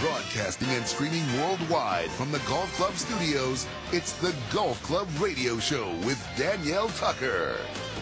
Broadcasting and streaming worldwide from the Golf Club studios, it's the Golf Club Radio Show with Danielle Tucker.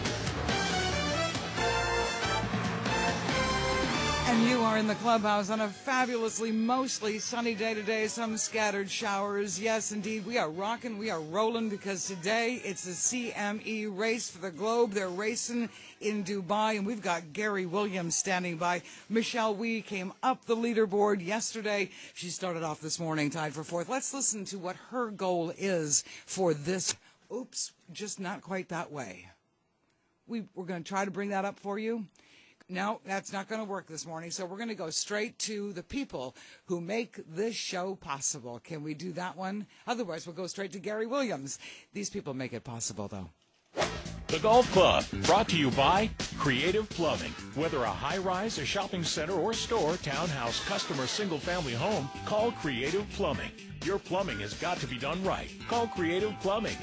And you are in the clubhouse on a fabulously, mostly sunny day today, some scattered showers. Yes, indeed, we are rocking, we are rolling, because today it's the CME Race for the Globe. They're racing in Dubai, and we've got Gary Williams standing by. Michelle Wie came up the leaderboard yesterday. She started off this morning tied for fourth. Let's listen to what her goal is for this. Oops, just not quite that way. We're going to try to bring that up for you. No, that's not going to work this morning, so we're going to go straight to the people who make this show possible. Can we do that one? Otherwise, we'll go straight to Gary Williams. These people make it possible, though. The Golf Club, brought to you by Creative Plumbing. Whether a high-rise, a shopping center, or store, townhouse, custom, or single-family home, call Creative Plumbing. Your plumbing has got to be done right. Call Creative Plumbing,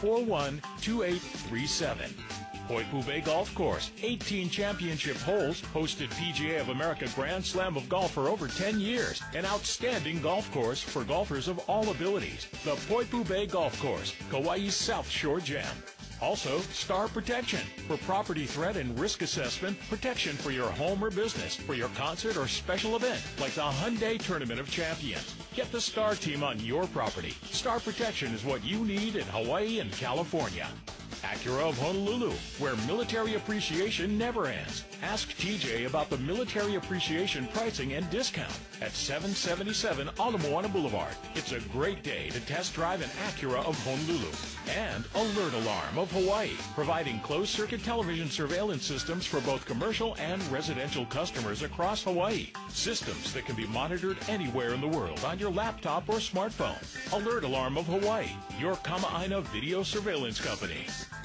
841-2837. Poipu Bay Golf Course, 18 championship holes, hosted PGA of America Grand Slam of Golf for over 10 years. An outstanding golf course for golfers of all abilities. The Poipu Bay Golf Course, Kauai's South Shore Gem. Also, Star Protection for property threat and risk assessment, protection for your home or business, for your concert or special event, like the Hyundai Tournament of Champions. Get the Star Team on your property. Star Protection is what you need in Hawaii and California. Acura of Honolulu, where military appreciation never ends. Ask TJ about the military appreciation pricing and discount at 777 Ala Moana Boulevard. It's a great day to test drive an Acura of Honolulu. And Alert Alarm of Hawaii, providing closed-circuit television surveillance systems for both commercial and residential customers across Hawaii. Systems that can be monitored anywhere in the world on your laptop or smartphone. Alert Alarm of Hawaii, your Kama'aina video surveillance company.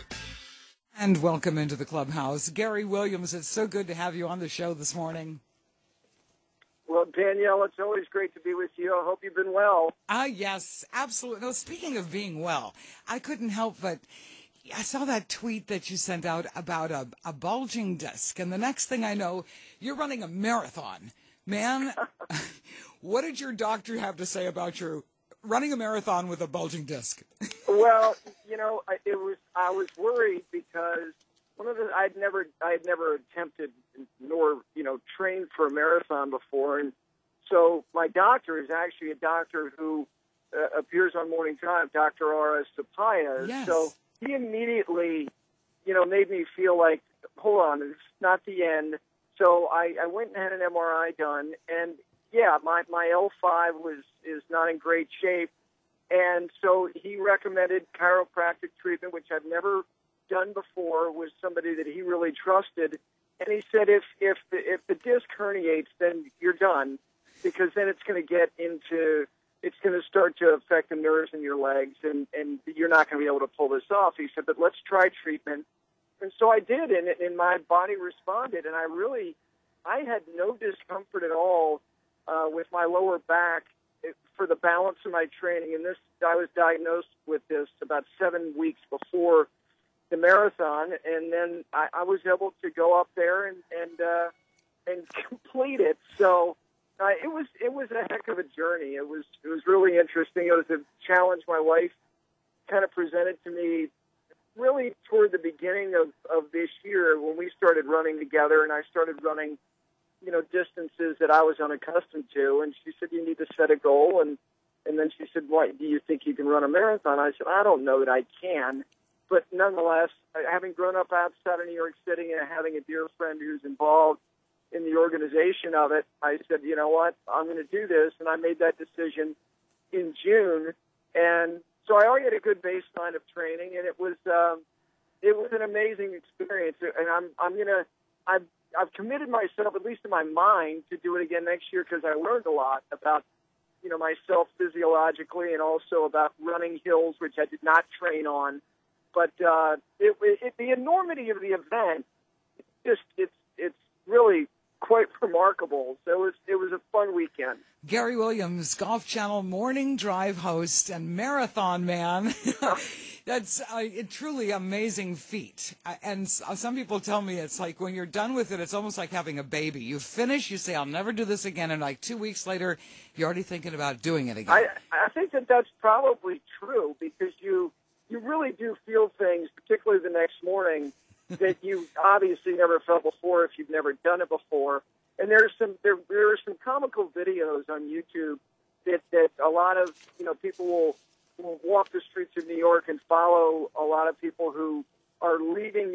And welcome into the clubhouse. Gary Williams, it's so good to have you on the show this morning. Well, Danielle, it's always great to be with you. I hope you've been well. Yes, absolutely. No, speaking of being well, I couldn't help but I saw that tweet that you sent out about a bulging disc, and the next thing I know, you're running a marathon. Man, what did your doctor have to say about your running a marathon with a bulging disc? Well, you know, I was worried because I had never attempted nor trained for a marathon before, and so my doctor is actually a doctor who appears on Morning Drive, Dr. R.S. Sapaya. Yes. So he immediately, made me feel like, hold on, it's not the end. So I went and had an MRI done, and yeah, my L5 is not in great shape. And so he recommended chiropractic treatment, which I've never done before, with somebody that he really trusted. And he said, if the disc herniates, then you're done, because then it's going to start to affect the nerves in your legs, and you're not going to be able to pull this off. He said, but let's try treatment. And so I did, and my body responded, and I had no discomfort at all with my lower back for the balance of my training. And I was diagnosed with this about 7 weeks before the marathon, and then I was able to go up there and complete it. So it was a heck of a journey. It was really interesting. It was a challenge my wife kind of presented to me really toward the beginning of this year, when we started running together, and I started running distances that I was unaccustomed to. And she said, you need to set a goal. And then she said, what, do you think you can run a marathon? I said, I don't know that I can. But nonetheless, having grown up outside of New York City and having a dear friend who's involved in the organization of it, I said, you know what, I'm going to do this. And I made that decision in June. And so I already had a good baseline of training, and it was an amazing experience. And I've committed myself, at least in my mind, to do it again next year, because I learned a lot about, myself physiologically, and also about running hills, which I did not train on. But the enormity of the event, it's really quite remarkable. So it was a fun weekend. Gary Williams, Golf Channel morning drive host and marathon man. That's a truly amazing feat. And some people tell me it's like when you're done with it, it's almost like having a baby. You finish, you say, I'll never do this again. And like 2 weeks later, you're already thinking about doing it again. I think that's probably true, because you really do feel things, particularly the next morning, that you obviously never felt before if you've never done it before. And there are some comical videos on YouTube that a lot of people will walk the streets of New York and follow a lot of people who are leaving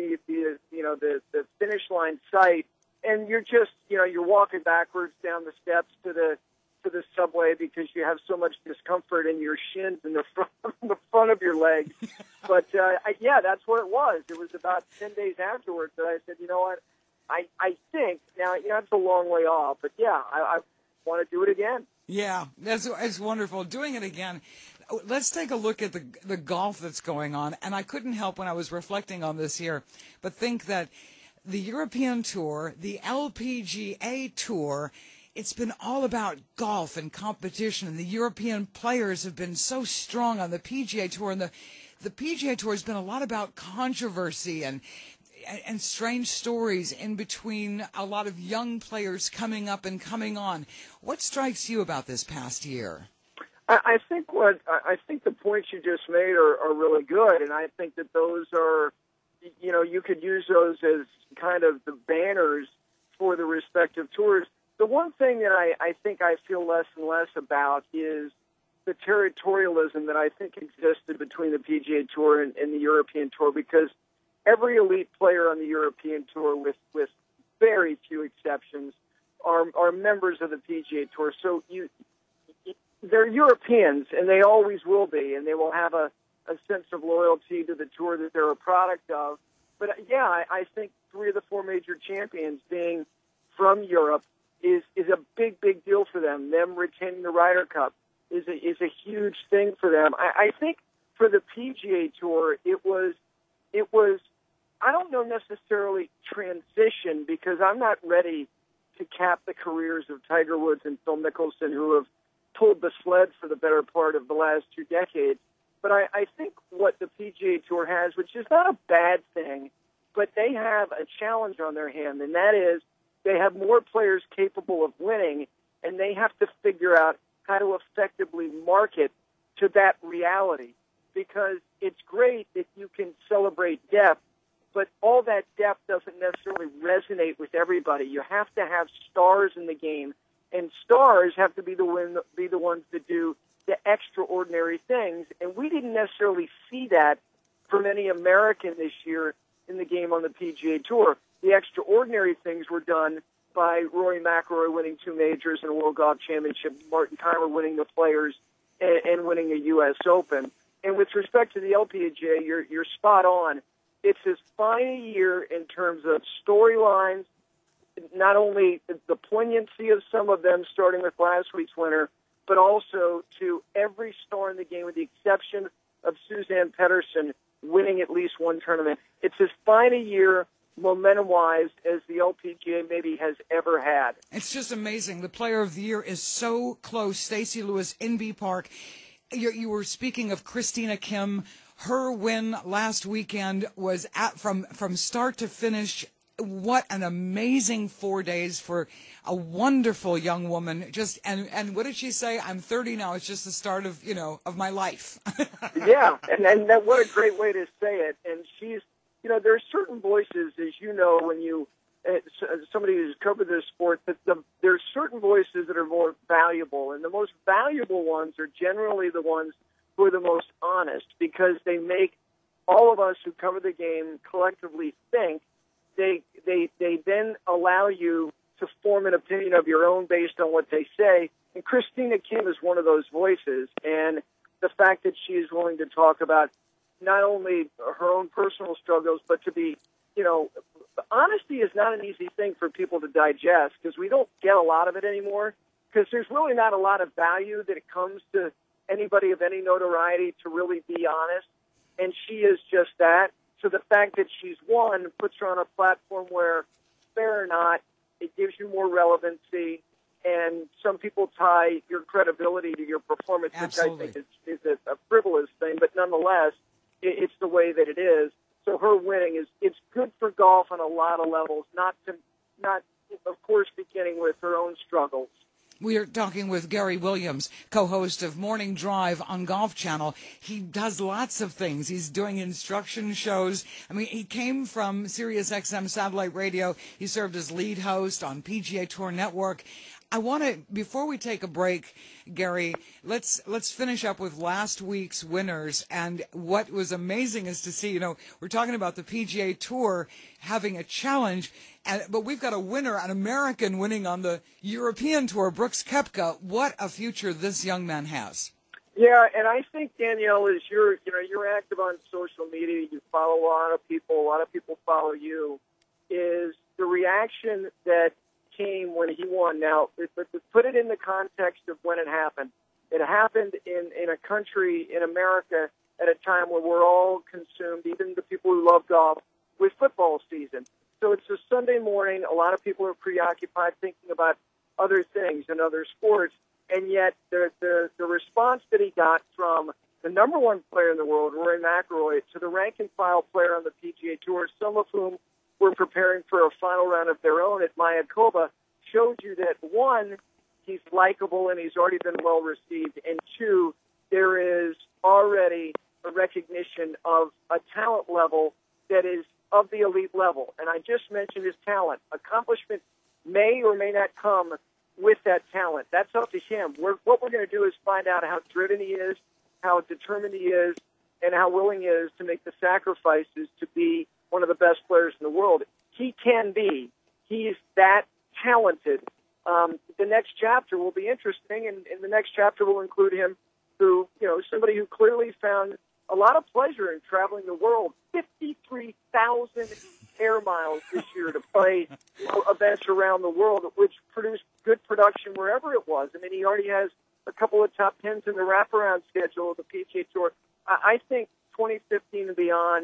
the finish line site, and you're just you're walking backwards down the steps to the subway because you have so much discomfort in your shins and the front of your legs. But that's what it was. It was about 10 days afterwards that I said, you know what, I think now it's a long way off, but I want to do it again. Yeah, that's wonderful. Doing it again. Let's take a look at the golf that's going on. And I couldn't help when I was reflecting on this here, but think that the European Tour, the LPGA Tour, it's been all about golf and competition. And the European players have been so strong on the PGA Tour. And the PGA Tour has been a lot about controversy and strange stories in between a lot of young players coming up and coming on. What strikes you about this past year? I think the points you just made are really good, and I think that those are, you could use those as kind of the banners for the respective tours. The one thing that I think I feel less and less about is the territorialism that I think existed between the PGA Tour and the European Tour, because every elite player on the European Tour, with very few exceptions, are members of the PGA Tour. So they're Europeans, and they always will be, and they will have a sense of loyalty to the tour that they're a product of. But I think 3 of the 4 major champions being from Europe is a big deal for them. Them retaining the Ryder Cup is a huge thing for them. I think for the PGA Tour, it was I don't know necessarily transition, because I'm not ready to cap the careers of Tiger Woods and Phil Mickelson, who have pulled the sled for the better part of the last 2 decades. But I think what the PGA Tour has, which is not a bad thing, but they have a challenge on their hand, and that is they have more players capable of winning, and they have to figure out how to effectively market to that reality. Because it's great that you can celebrate depth, but all that depth doesn't necessarily resonate with everybody. You have to have stars in the game, and stars have to be the ones that do the extraordinary things. And we didn't necessarily see that from any American this year in the game on the PGA Tour. The extraordinary things were done by Rory McIlroy winning 2 majors and a World Golf Championship, Martin Kaymer winning the Players and winning a U.S. Open. And with respect to the LPGA, you're spot on. It's as fine a year in terms of storylines, not only the poignancy of some of them, starting with last week's winner, but also to every star in the game, with the exception of Suzanne Pettersen, winning at least one tournament. It's as fine a year, momentum-wise, as the LPGA maybe has ever had. It's just amazing. The Player of the Year is so close. Stacey Lewis, Inbee Park. You were speaking of Christina Kim. Her win last weekend was from start to finish. What an amazing 4 days for a wonderful young woman. And what did she say? I'm 30 now. It's just the start of my life. Yeah, and that, what a great way to say it. And she's, there are certain voices, as you know, when you somebody who's covered this sport, that there are certain voices that are more valuable, and the most valuable ones are generally the ones who are the most honest, because they make all of us who cover the game collectively think. They then allow you to form an opinion of your own based on what they say. And Christina Kim is one of those voices. And the fact that she is willing to talk about not only her own personal struggles, but to be, honesty is not an easy thing for people to digest, because we don't get a lot of it anymore, because there's really not a lot of value that it comes to anybody of any notoriety to really be honest. And she is just that. So the fact that she's won puts her on a platform where, fair or not, it gives you more relevancy, and some people tie your credibility to your performance, Absolutely. which I think is a frivolous thing, but nonetheless, it's the way that it is. So her winning it's good for golf on a lot of levels, not of course beginning with her own struggles. We are talking with Gary Williams, co-host of Morning Drive on Golf Channel. He does lots of things. He's doing instruction shows. I mean, he came from Sirius XM satellite radio. He served as lead host on PGA Tour Network. I want to, before we take a break, Gary, let's finish up with last week's winners. And what was amazing is to see, we're talking about the PGA Tour having a challenge, but we've got a winner, an American winning on the European Tour, Brooks Koepka. What a future this young man has. Yeah, and I think, Danielle, is you're active on social media, you follow a lot of people follow you, is the reaction that came when he won. Now, but to put it in the context of when it happened in a country, in America, at a time where we're all consumed, even the people who love golf, with football season. So it's a Sunday morning. A lot of people are preoccupied thinking about other things and other sports, and yet the response that he got from the number one player in the world, Rory McIlroy, to the rank-and-file player on the PGA Tour, some of whom were preparing for a final round of their own at Mayakoba, showed you that, one, he's likable and he's already been well received, and two, there is already a recognition of a talent level that is of the elite level. And I just mentioned his talent. Accomplishment may or may not come with that talent. That's up to him. What we're going to do is find out how driven he is, how determined he is, and how willing he is to make the sacrifices to be one of the best players in the world. He can be. He's that talented. The next chapter will be interesting, and the next chapter will include him who, somebody who clearly found a lot of pleasure in traveling the world. 53,000 air miles this year to play events around the world, which produced good production wherever it was. I mean, he already has a couple of top tens in the wraparound schedule of the PGA Tour. I think 2015 and beyond,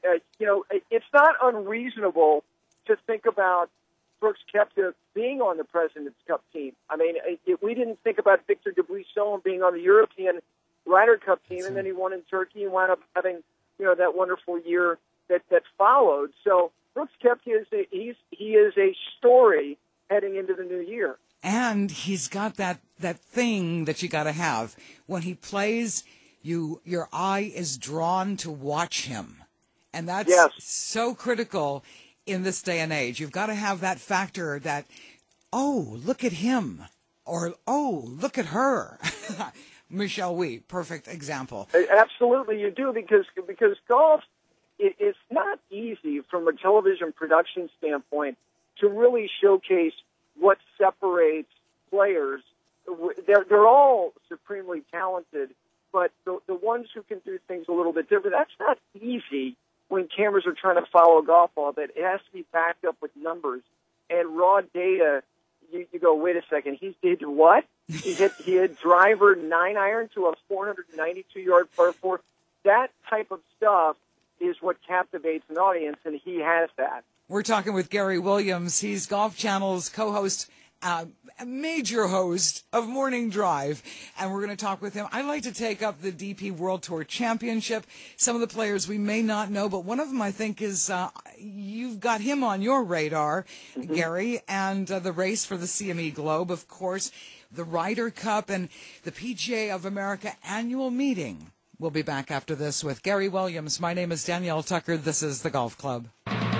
it's not unreasonable to think about Brooks Koepka being on the President's Cup team. I mean, we didn't think about Victor Dubuisson being on the European Ryder Cup team, and then he won in Turkey and wound up having, that wonderful year that followed. So Brooks Koepka is a story heading into the new year. And he's got that thing that you got to have. When he plays, your eye is drawn to watch him. And that's so critical in this day and age. You've got to have that factor that, oh, look at him, or, oh, look at her. Michelle Wie, perfect example. Absolutely, you do, because golf, it's not easy from a television production standpoint to really showcase what separates players. They're all supremely talented, but the ones who can do things a little bit different, that's not easy when cameras are trying to follow a golf ball. That it has to be backed up with numbers and raw data. You go, wait a second, he did what? He hit driver 9-iron to a 492-yard par 4. That type of stuff is what captivates an audience, and he has that. We're talking with Gary Williams. He's Golf Channel's co-host, a major host of Morning Drive, and we're going to talk with him. I'd like to take up the DP World Tour Championship. Some of the players we may not know, but one of them I think is you've got him on your radar, Gary, and the race for the CME Globe, of course, the Ryder Cup, and the PGA of America annual meeting. We'll be back after this with Gary Williams. My name is Danielle Tucker. This is The Golf Club.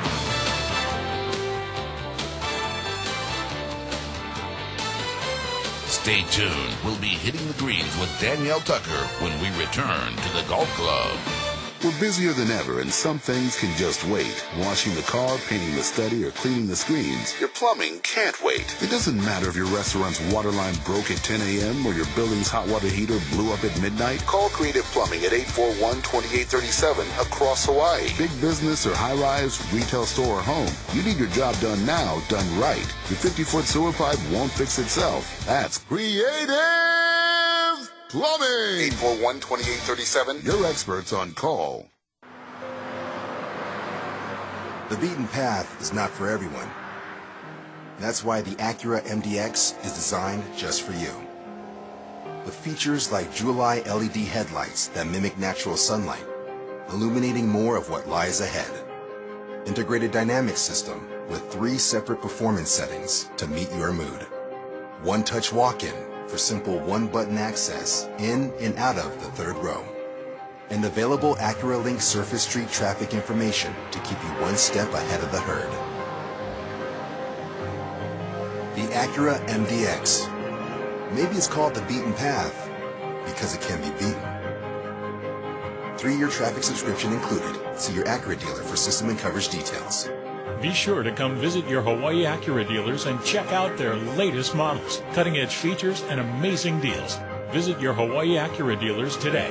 Stay tuned. We'll be hitting the greens with Danielle Tucker when we return to the Golf Club. We're busier than ever, and some things can just wait. Washing the car, painting the study, or cleaning the screens. Your plumbing can't wait. It doesn't matter if your restaurant's water line broke at 10 a.m. or your building's hot water heater blew up at midnight. Call Creative Plumbing at 841-2837 across Hawaii. Big business or high-rise, retail store or home. You need your job done now, done right. Your 50-foot sewer pipe won't fix itself. That's Creative Plumbing. 841-2837. Your experts on call. The beaten path is not for everyone. That's why the Acura MDX is designed just for you. With features like Jewel-Eye LED headlights that mimic natural sunlight, illuminating more of what lies ahead. Integrated dynamic system with 3 separate performance settings to meet your mood. One-touch walk-in for simple one-button access in and out of the third row. And available Acura Link Surface Street traffic information to keep you one step ahead of the herd. The Acura MDX. Maybe it's called the beaten path because it can be beaten. 3-year traffic subscription included. See your Acura dealer for system and coverage details. Be sure to come visit your Hawaii Acura dealers and check out their latest models, cutting-edge features, and amazing deals. Visit your Hawaii Acura dealers today.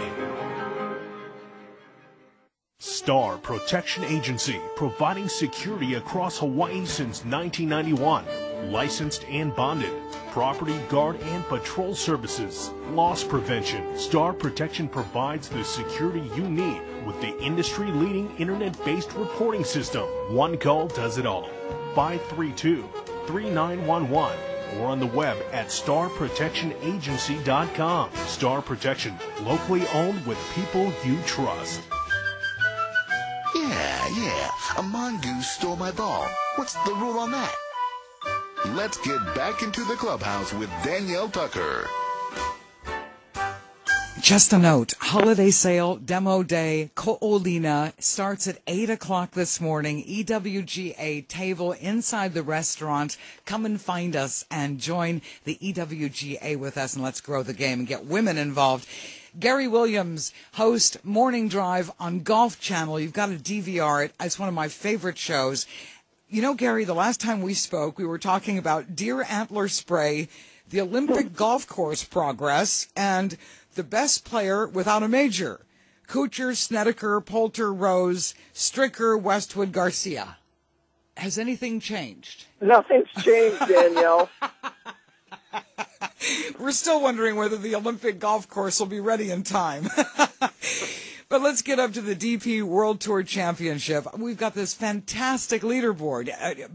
Star Protection Agency, providing security across Hawaii since 1991. Licensed and bonded. Property guard and patrol services. Loss prevention. Star Protection provides the security you need with the industry-leading internet-based reporting system. One call does it all. 532-3911 or on the web at starprotectionagency.com. Star Protection, locally owned with people you trust. Yeah, a mongoose stole my ball. What's the rule on that? Let's get back into the clubhouse with Danielle Tucker. Just a note, holiday sale, demo day, Ko'olina starts at 8 o'clock this morning. EWGA table inside the restaurant. Come and find us and join the EWGA with us, and let's grow the game and get women involved. Gary Williams hosts Morning Drive on Golf Channel. You've got to DVR it. It's one of my favorite shows. You know, Gary, the last time we spoke, we were talking about deer antler spray, the Olympic golf course progress, and the best player without a major. Kuchar, Snedeker, Poulter, Rose, Stricker, Westwood, Garcia. Has anything changed? Nothing's changed, Danielle. We're still wondering whether the Olympic golf course will be ready in time. But let's get up to the DP World Tour Championship. We've got this fantastic leaderboard.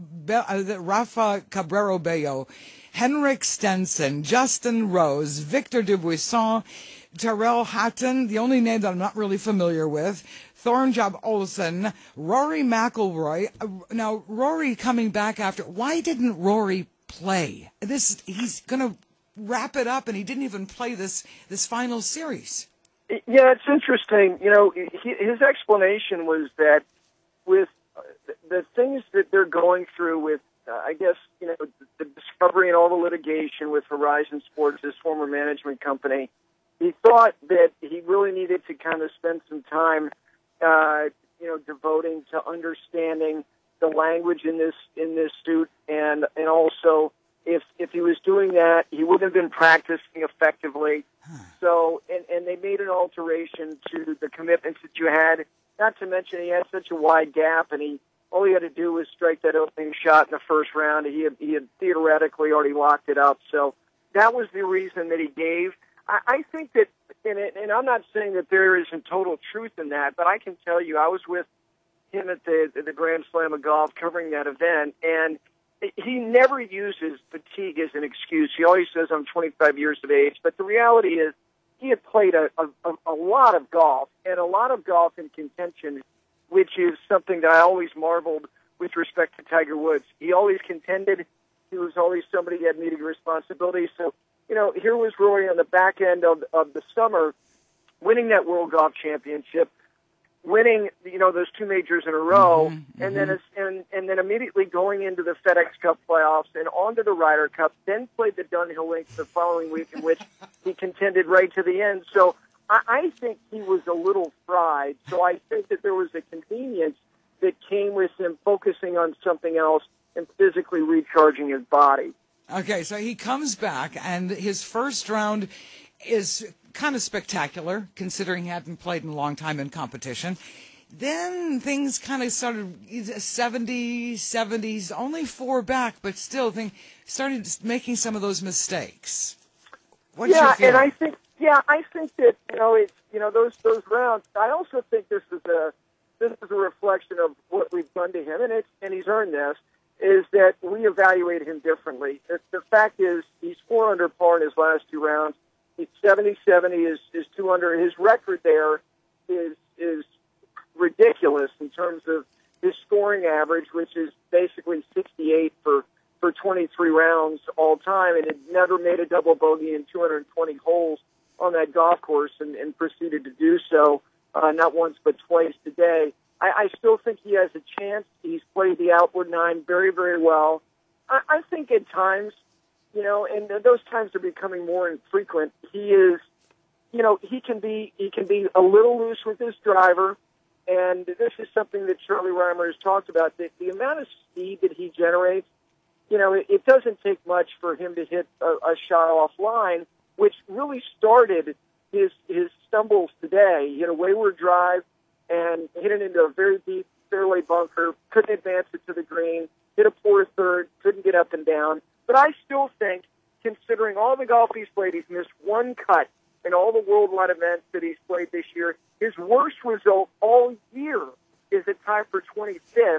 Rafa Cabrera Bello, Henrik Stenson, Justin Rose, Victor Dubuisson, Tyrrell Hatton, the only name that I'm not really familiar with, Thornjob Olsen, Rory McIlroy. Now, Rory coming back after. Why didn't Rory play? He's going to wrap it up, and he didn't even play this final series. Yeah, it's interesting. You know, his explanation was that with the things that they're going through with, I guess, you know, the discovery and all the litigation with Horizon Sports, his former management company, he thought that he really needed to kind of spend some time, you know, devoting to understanding the language in this suit, and also if he was doing that, he wouldn't have been practicing effectively. So, and they made an alteration to the commitments that you had. Not to mention, he had such a wide gap, and all he had to do was strike that opening shot in the first round. He had theoretically already locked it up. So that was the reason that he gave. I think that, and I'm not saying that there isn't total truth in that, but I can tell you, I was with him at the Grand Slam of Golf covering that event, and he never uses fatigue as an excuse. He always says, I'm 25 years of age. But the reality is he had played a lot of golf, and a lot of golf in contention, which is something that I always marveled with respect to Tiger Woods. He always contended. He was always somebody who had meeting responsibilities. So, you know, here was Rory on the back end of the summer winning that World Golf Championship, winning, you know, those 2 majors in a row, and then immediately going into the FedEx Cup playoffs and onto the Ryder Cup, then played the Dunhill Links the following week, in which he contended right to the end. So I think he was a little fried. So I think that there was a convenience that came with him focusing on something else and physically recharging his body. Okay, so he comes back, and his first round is kind of spectacular, considering he hadn't played in a long time in competition. Then things kind of started 70s, only 4 back, but still started making some of those mistakes. What's your feeling? And I think that, you know, those rounds. I also think this is a reflection of what we've done to him, and he's earned this. is that we evaluate him differently. The fact is, he's 4 under par in his last 2 rounds. He's 70-70 is 2 under. His record there is ridiculous in terms of his scoring average, which is basically 68 for 23 rounds all time, and had never made a double bogey in 220 holes on that golf course, and proceeded to do so not once but twice today. I still think he has a chance. He's played the outward 9 very, very well. I think at times, and those times are becoming more infrequent, he is, he can be a little loose with his driver, and this is something that Charlie Reimer has talked about. The amount of speed that he generates, it doesn't take much for him to hit a shot offline, which really started his stumbles today. He hit a wayward drive and hit it into a very deep fairway bunker, couldn't advance it to the green, hit a poor third, couldn't get up and down. But I still think, considering all the golf he's played, he's missed 1 cut in all the worldwide events that he's played this year. His worst result all year is a tie for 25th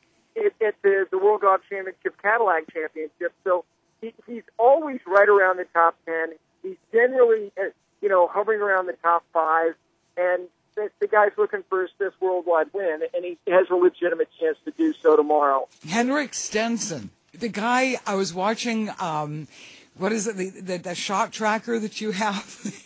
at the World Golf Championship Cadillac Championship. So he's always right around the top 10. He's generally, hovering around the top 5. And the guy's looking for his 5th worldwide win, and he has a legitimate chance to do so tomorrow. Henrik Stenson, the guy I was watching, what is it, the shot tracker that you have?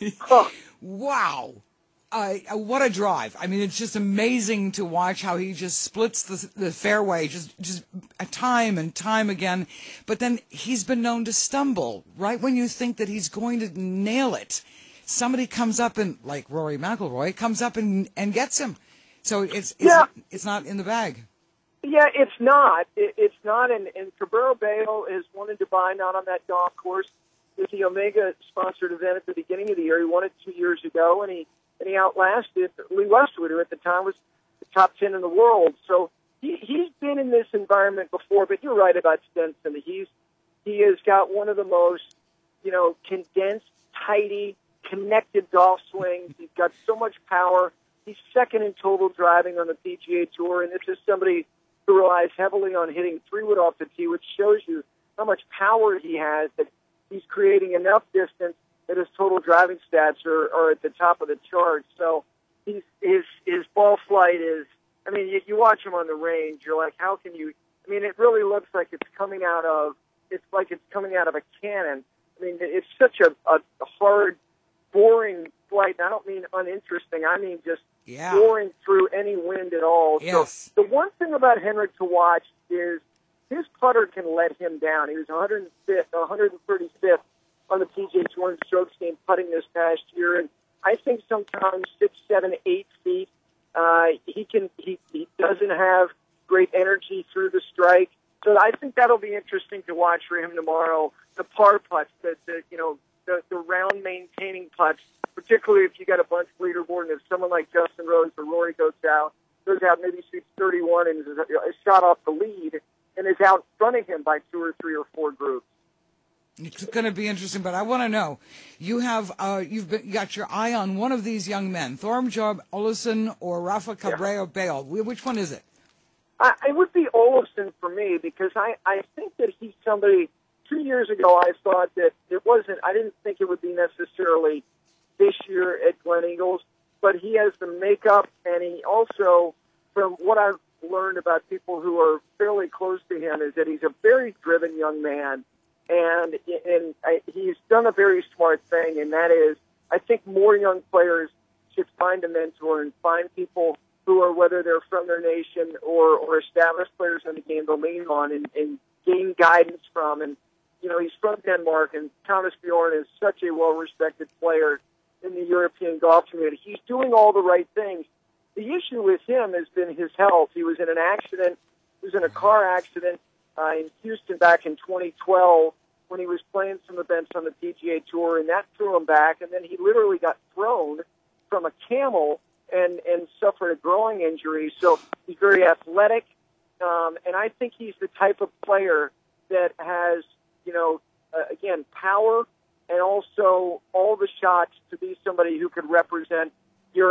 Wow. What a drive. I mean, it's just amazing to watch how he just splits the fairway just time and time again. But then he's been known to stumble right when you think that he's going to nail it. Somebody comes up and, like Rory McIlroy, comes up and gets him. So it's not in the bag. Yeah, it's not. It's not. And Cabrera Bello is won in Dubai, not on that golf course. It's the Omega-sponsored event at the beginning of the year. He won it 2 years ago, and he outlasted Lee Westwood, who at the time was the top 10 in the world. So he's been in this environment before. But you're right about Stenson. He has got one of the most, condensed, tidy, connected golf swings. He's got so much power. He's second in total driving on the PGA Tour, and this is somebody who relies heavily on hitting 3-wood off the tee, which shows you how much power he has, that he's creating enough distance that his total driving stats are at the top of the chart. So his ball flight is, you watch him on the range, you're like, how can you, it really looks like it's coming out of a cannon. It's such a hard, boring flight. And I don't mean uninteresting. I mean just boring through any wind at all. Yes. So the one thing about Henrik to watch is his putter can let him down. He was 135th on the PGA Tour in strokes gained putting this past year, and I think sometimes 6, 7, 8 feet. He doesn't have great energy through the strike, so I think that'll be interesting to watch for him tomorrow. The par putts, the round maintaining putts, particularly if you got a bunch leaderboard, and if someone like Justin Rose or Rory goes out, maybe shoots 31 and is a shot off the lead and is out front of him by 2 or 3 or 4 groups. It's going to be interesting, but I want to know, you have you got your eye on one of these young men, Thormjob Olesen or Rafa Cabrera Bello. Which one is it? It would be Olesen for me, because I think that he's somebody. 2 years ago, I thought that I didn't think it would be necessarily this year at Glen Eagles, but he has the makeup, and he also, from what I've learned about people who are fairly close to him, is that he's a very driven young man, and he's done a very smart thing, and that is, I think more young players should find a mentor and find people who are, whether they're from their nation or established players in the game, to lean on and gain guidance from. And he's from Denmark, and Thomas Bjorn is such a well-respected player in the European golf community. He's doing all the right things. The issue with him has been his health. He was in an accident. He was in a car accident in Houston back in 2012 when he was playing some events on the PGA Tour, and that threw him back. And then he literally got thrown from a camel and suffered a growing injury. So he's very athletic, and I think he's the type of player that has, again, power and also all the shots to be somebody who could represent Europe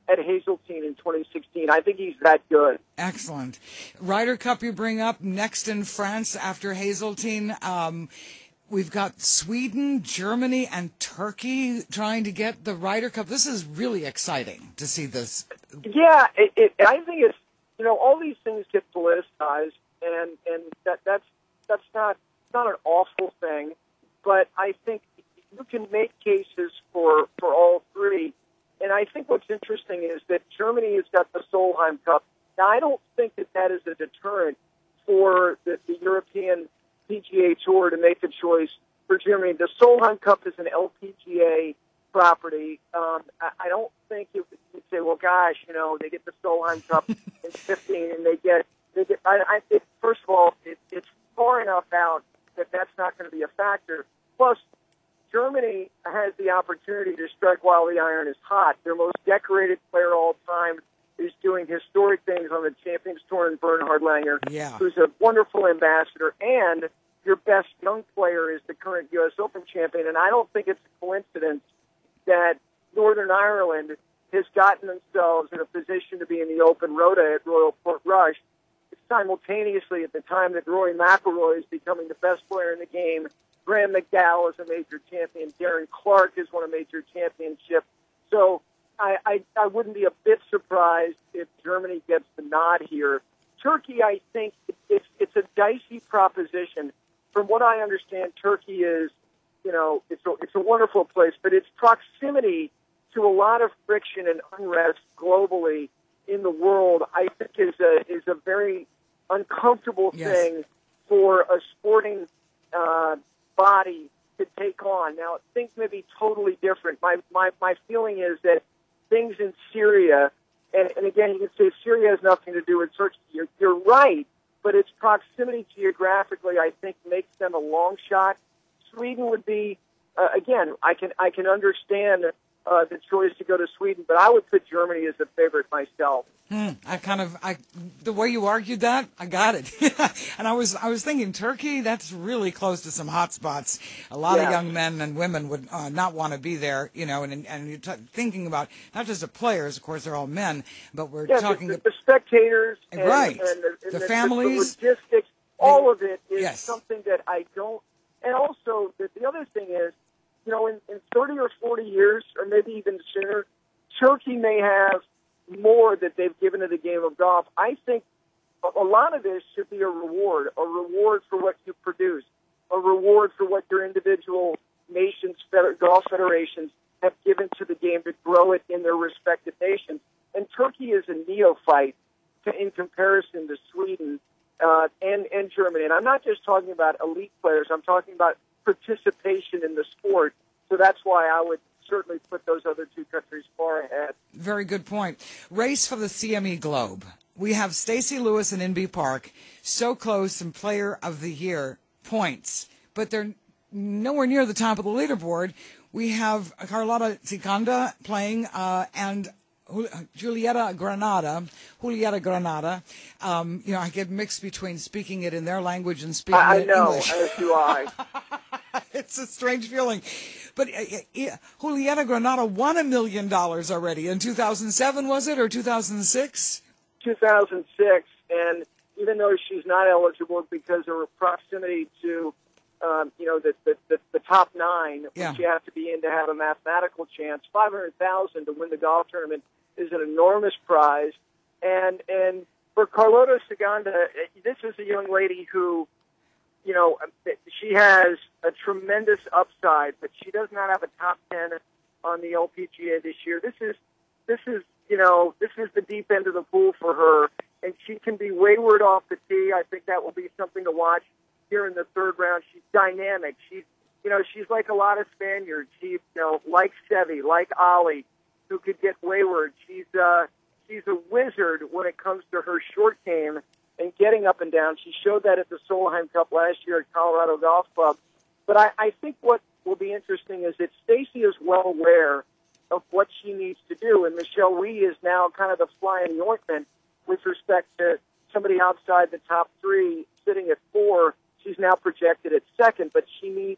at Hazeltine in 2016. I think he's that good. Excellent. Ryder Cup you bring up next in France after Hazeltine. We've got Sweden, Germany, and Turkey trying to get the Ryder Cup. This is really exciting to see this. Yeah, I think it's, all these things get politicized, and that's not an awful thing, but I think you can make cases for all three. And I think what's interesting is that Germany has got the Solheim Cup. Now, I don't think that is a deterrent for the European PGA Tour to make a choice for Germany. The Solheim Cup is an LPGA property. I don't think you'd say, well, gosh, they get the Solheim Cup in 15, and they get. I think, first of all, it's far enough out that that's not going to be a factor. Plus, Germany has the opportunity to strike while the iron is hot. Their most decorated player all time is doing historic things on the Champions Tour in Bernhard Langer, who's a wonderful ambassador, and your best young player is the current U.S. Open champion. And I don't think it's a coincidence that Northern Ireland has gotten themselves in a position to be in the Open Rota at Royal Portrush simultaneously at the time that Rory McIlroy is becoming the best player in the game. Graham McDowell is a major champion. Darren Clarke has won a major championship. So I wouldn't be a bit surprised if Germany gets the nod here. Turkey, I think it's a dicey proposition. From what I understand, Turkey is, it's a wonderful place, but its proximity to a lot of friction and unrest globally in the world, I think is a very uncomfortable thing for a sporting body to take on. Now, things may be totally different. My feeling is that things in Syria, and again, you can say Syria has nothing to do with Turkey. You're right, but its proximity geographically, I think, makes them a long shot. Sweden would be, again, I can understand the choice to go to Sweden, but I would put Germany as a favorite myself. The way you argued that, I got it. And I was thinking Turkey, that's really close to some hot spots. A lot of young men and women would not want to be there, and you're thinking about not just the players, of course, they're all men, but we're talking the spectators, and the the families, logistics, all of it is something that I don't. And also, the other thing is, in 30 or 40 years, or maybe even sooner, Turkey may have more that they've given to the game of golf. I think a lot of this should be a reward for what you produce, a reward for what your individual nations, golf federations have given to the game to grow it in their respective nations. And Turkey is a neophyte in comparison to Sweden and Germany. And I'm not just talking about elite players. I'm talking about participation in the sport. So that's why I would certainly put those other two countries far ahead. Very good point. Race for the CME Globe. We have Stacey Lewis and Inbee Park so close in Player of the Year points, but they're nowhere near the top of the leaderboard. We have Carlota Cicanda playing and Julieta Granada. I get mixed between speaking it in their language and speaking it in English. I know, as do I. It's a strange feeling. But Julieta Granada won $1 million already in 2007, was it, or 2006? 2006, and even though she's not eligible because of her proximity to, the top nine, which you have to be in to have a mathematical chance, $500,000 to win the golf tournament is an enormous prize. And for Carlota Cicanda, this is a young lady who, she has a tremendous upside, but she does not have a top 10 on the LPGA this year. This is the deep end of the pool for her, and she can be wayward off the tee. I think that will be something to watch here in the third round. She's dynamic. She's like a lot of Spaniards. She's, like Seve, like Ollie, who could get wayward. She's a wizard when it comes to her short game and getting up and down. She showed that at the Solheim Cup last year at Colorado Golf Club. But I think what will be interesting is that Stacey is well aware of what she needs to do, and Michelle Wie is now kind of the fly in the ointment with respect to somebody outside the top three sitting at 4. She's now projected at second, but she needs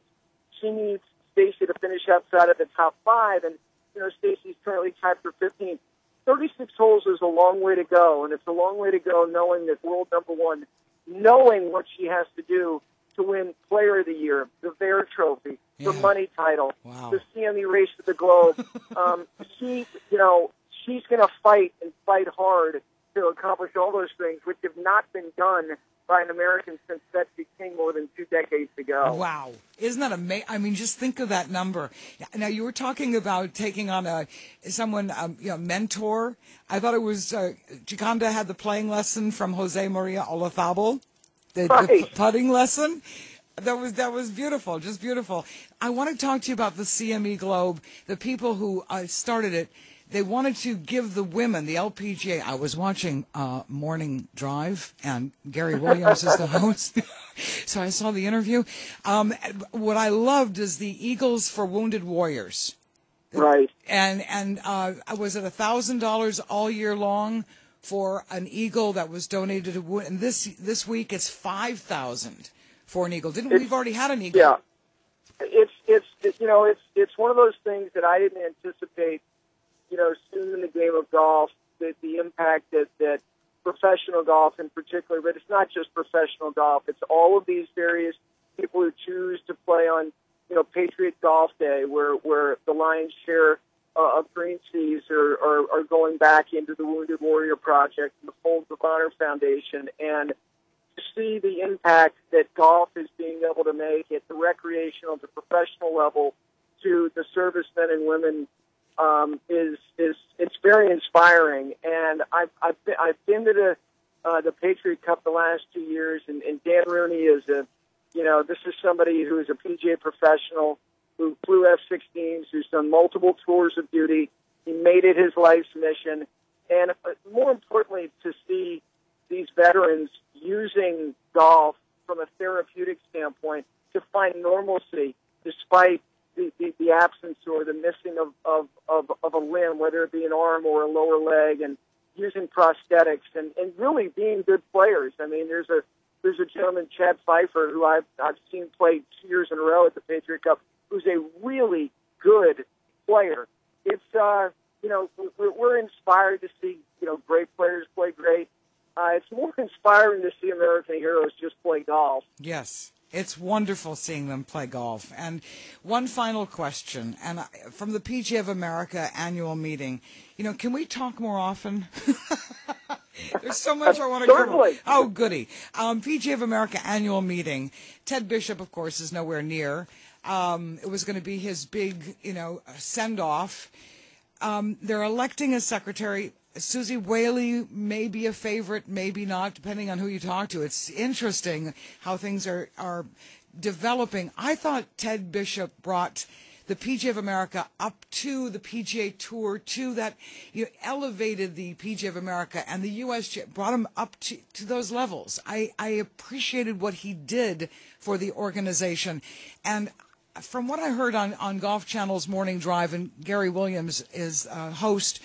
Stacey to finish outside of the top 5, and Stacey's currently tied for 15th. 36 holes is a long way to go, and it's a long way to go knowing that world number one, knowing what she has to do to win Player of the Year, the Bear Trophy, the money title, the CME Race to the Globe. She's going to fight and fight hard to accomplish all those things, which have not been done by an American since Betsy King more than 2 decades ago. Wow. Isn't that amazing? I mean, just think of that number. Now, you were talking about taking on a mentor. I thought it was Gioconda had the playing lesson from Jose Maria Olazabal, the putting lesson. That was beautiful, just beautiful. I want to talk to you about the CME Globe, the people who started it. They wanted to give the women, the LPGA. I was watching Morning Drive, and Gary Williams is the host, so I saw the interview. What I loved is the Eagles for Wounded Warriors. Right. And was it $1,000 all year long for an eagle that was donated to wound? And this week it's $5,000 for an eagle. We've already had an eagle? Yeah. It's one of those things that I didn't anticipate. Soon in the game of golf, the impact that professional golf in particular, but it's not just professional golf. It's all of these various people who choose to play on, Patriot Golf Day, where the lion's share of green fees are going back into the Wounded Warrior Project and the Folds of Honor Foundation, and to see the impact that golf is being able to make at the recreational to professional level to the servicemen and women it's very inspiring. And I've been to the Patriot Cup the last 2 years, and Dan Rooney is this is somebody who is a PGA professional who flew F-16s, who's done multiple tours of duty. He made it his life's mission, and more importantly, to see these veterans using golf from a therapeutic standpoint to find normalcy despite the absence or the missing of a limb, whether it be an arm or a lower leg, and using prosthetics and really being good players. I mean, there's a gentleman, Chad Pfeiffer, who I've seen play 2 years in a row at the Patriot Cup, who's a really good player. It's we're inspired to see great players play great. It's more inspiring to see American heroes just play golf. Yes. It's wonderful seeing them play golf. And one final question, and from the PGA of America annual meeting, can we talk more often? There's so much I want to cover. Oh, goody. PGA of America annual meeting. Ted Bishop, of course, is nowhere near. It was going to be his big, send-off. They're electing a secretary. Susie Whaley may be a favorite, maybe not, depending on who you talk to. It's interesting how things are developing. I thought Ted Bishop brought the PGA of America up to the PGA Tour, to that, elevated the PGA of America and the U.S., brought him up to those levels. I appreciated what he did for the organization. And from what I heard on Golf Channel's Morning Drive, and Gary Williams is host,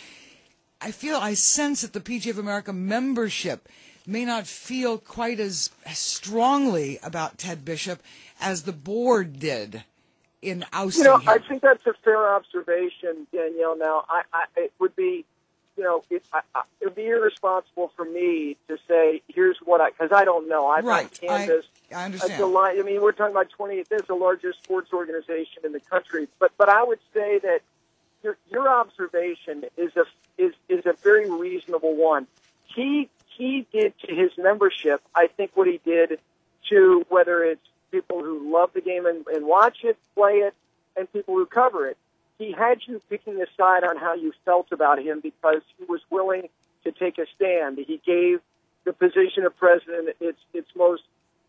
I sense that the PGA of America membership may not feel quite as strongly about Ted Bishop as the board did in ousting him. I think that's a fair observation, Danielle. Now, it would be, it would be irresponsible for me to say, here's what because I don't know. I've canvassed. I understand. We're talking about 28. This is the largest sports organization in the country. But I would say that your observation is a very reasonable one. He did to his membership, I think, what he did to whether it's people who love the game and watch it, play it, and people who cover it. He had you picking a side on how you felt about him because he was willing to take a stand. He gave the position of president its most,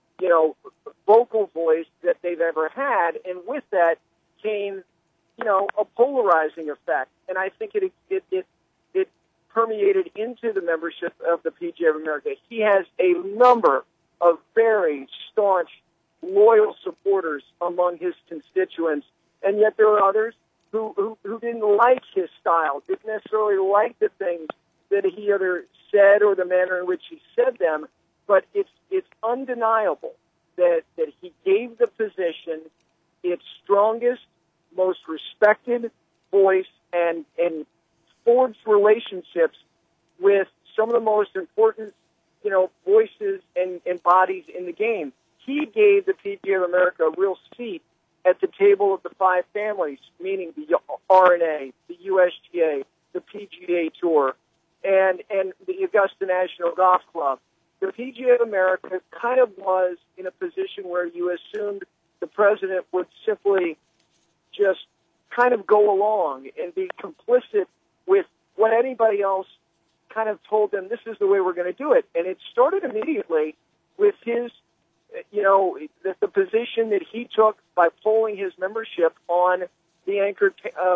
vocal voice that they've ever had, and with that came, a polarizing effect. And I think it permeated into the membership of the PGA of America. He has a number of very staunch, loyal supporters among his constituents, and yet there are others who didn't like his style, didn't necessarily like the things that he either said or the manner in which he said them, but it's undeniable that he gave the position its strongest, most respected voice and forged relationships with some of the most important, voices and bodies in the game. He gave the PGA of America a real seat at the table of the five families, meaning the R&A, the USGA, the PGA Tour, and the Augusta National Golf Club. The PGA of America kind of was in a position where you assumed the president would simply just kind of go along and be complicit with what anybody else kind of told them, this is the way we're going to do it. And it started immediately with his, the position that he took by polling his membership on the anchored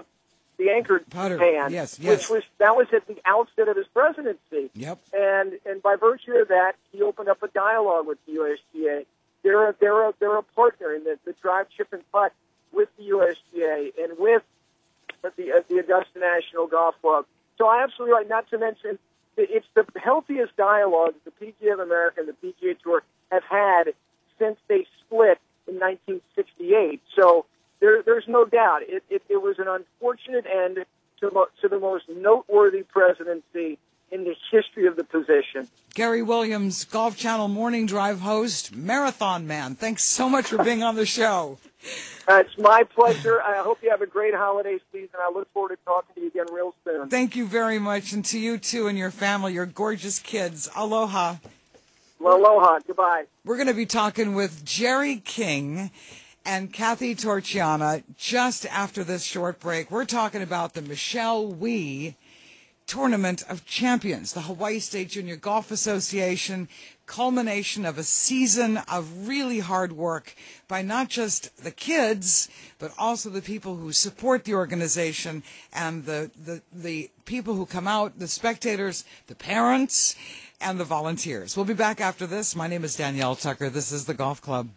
pan, yes. which was at the outset of his presidency. Yep. And by virtue of that, he opened up a dialogue with the USGA. They're a partner in the drive, chip, and putt with the USGA and with the Augusta National Golf Club. So I absolutely right. Not to mention, it's the healthiest dialogue the PGA of America and the PGA Tour have had since they split in 1968. So there's no doubt it was an unfortunate end to the most noteworthy presidency in the history of the position. Gary Williams, Golf Channel Morning Drive host, Marathon Man. Thanks so much for being on the show. It's my pleasure. I hope you have a great holiday season. I look forward to talking to you again real soon. Thank you very much, and to you, too, and your family, your gorgeous kids. Aloha. Aloha. Goodbye. We're going to be talking with Jerry King and Kathy Torchiana just after this short break. We're talking about the Michelle Wie Tournament of Champions, the Hawaii State Junior Golf Association, culmination of a season of really hard work by not just the kids, but also the people who support the organization and the people who come out, the spectators, the parents, and the volunteers. We'll be back after this. My name is Danielle Tucker. This is the Golf Club.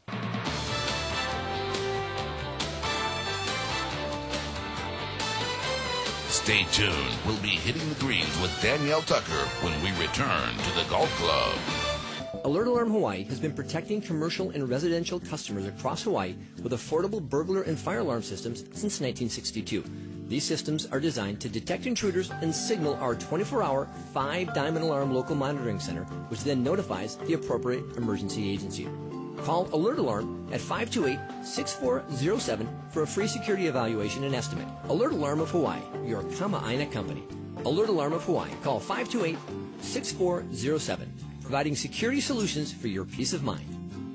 Stay tuned. We'll be hitting the greens with Danielle Tucker when we return to the Golf Club. Alert Alarm Hawaii has been protecting commercial and residential customers across Hawaii with affordable burglar and fire alarm systems since 1962. These systems are designed to detect intruders and signal our 24-hour 5-diamond alarm local monitoring center, which then notifies the appropriate emergency agency. Call Alert Alarm at 528-6407 for a free security evaluation and estimate. Alert Alarm of Hawaii, your Kama'aina company. Alert Alarm of Hawaii. Call 528-6407, providing security solutions for your peace of mind.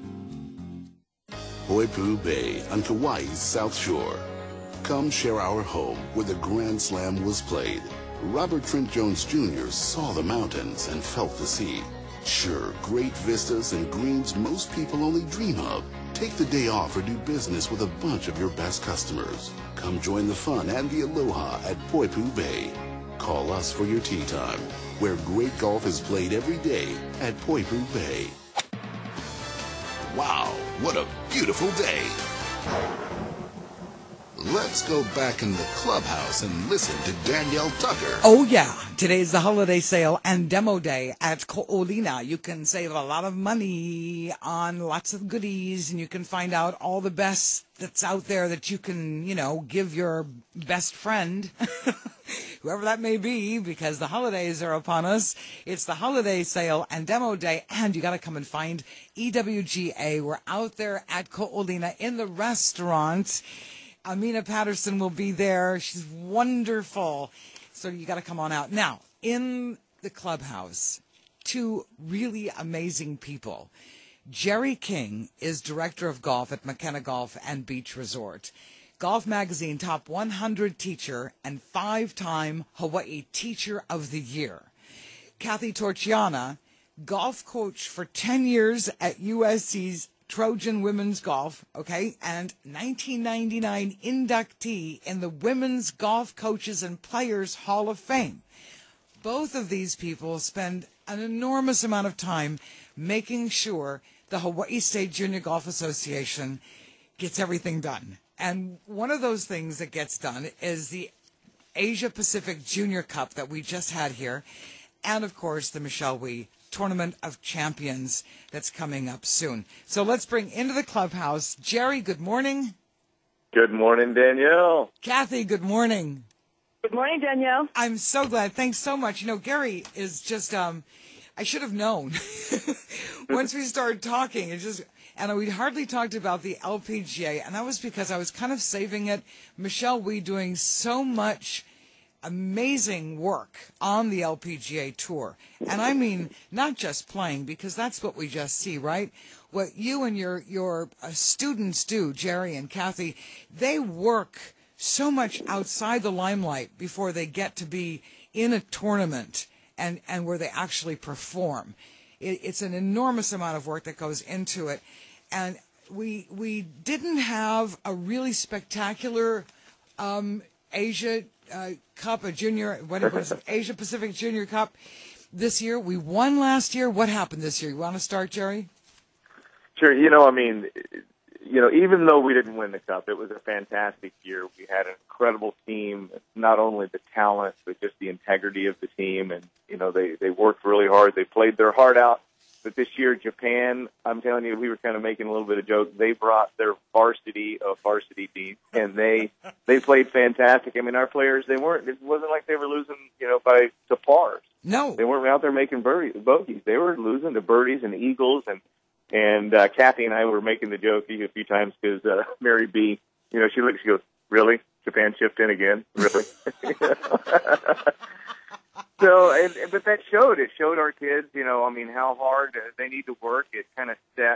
Poipu Bay on Kauai's South Shore. Come share our home where the Grand Slam was played. Robert Trent Jones Jr. saw the mountains and felt the sea. Sure, great vistas and greens most people only dream of. Take the day off or do business with a bunch of your best customers. Come join the fun and the aloha at Poipu Bay. Call us for your tee time, where great golf is played every day at Poipu Bay. Wow, what a beautiful day. Let's go back in the clubhouse and listen to Danielle Tucker. Oh, yeah. Today's the holiday sale and demo day at Ko'olina. You can save a lot of money on lots of goodies, and you can find out all the best that's out there that you can, give your best friend, whoever that may be, because the holidays are upon us. It's the holiday sale and demo day, and you got to come and find EWGA. We're out there at Ko'olina in the restaurant. Amina Patterson will be there. She's wonderful. So you got to come on out. Now, in the clubhouse, two really amazing people. Jerry King is director of golf at McKenna Golf and Beach Resort. Golf Magazine top 100 teacher and 5-time Hawaii Teacher of the Year. Kathy Torchiana, golf coach for 10 years at USC's Trojan Women's Golf, okay, and 1999 inductee in the Women's Golf Coaches and Players Hall of Fame. Both of these people spend an enormous amount of time making sure the Hawaii State Junior Golf Association gets everything done. And one of those things that gets done is the Asia Pacific Junior Cup that we just had here, and, of course, the Michelle Wie Tournament of Champions that's coming up soon. So let's bring into the clubhouse Jerry. Good morning. Good morning, Danielle. Kathy, good morning. Good morning, Danielle. I'm so glad. Thanks so much. You know, Gary is just, I should have known. Once we started talking, and we hardly talked about the LPGA, and that was because I was kind of saving it. Michelle Wie doing so much amazing work on the LPGA Tour. And I mean, not just playing, because that's what we just see, right? What you and your students do, Jerry and Kathy, they work so much outside the limelight before they get to be in a tournament and where they actually perform. It's an enormous amount of work that goes into it. And we didn't have a really spectacular Asia Cup, a junior, whatever it is, Asia Pacific Junior Cup this year. We won last year. What happened this year? You want to start, Jerry? Sure. Even though we didn't win the Cup, it was a fantastic year. We had an incredible team, not only the talent, but just the integrity of the team. And, they worked really hard. They played their heart out. But this year, Japan, I'm telling you, we were kind of making a little bit of joke. They brought their varsity team, and they played fantastic. I mean, our players, it wasn't like they were losing, to pars. No. They weren't out there making bogeys. They were losing to birdies and eagles. And Kathy and I were making the joke a few times because Mary B., she goes, really? Japan chipped in again? Really? But that showed. It showed our kids, how hard they need to work. It kind of set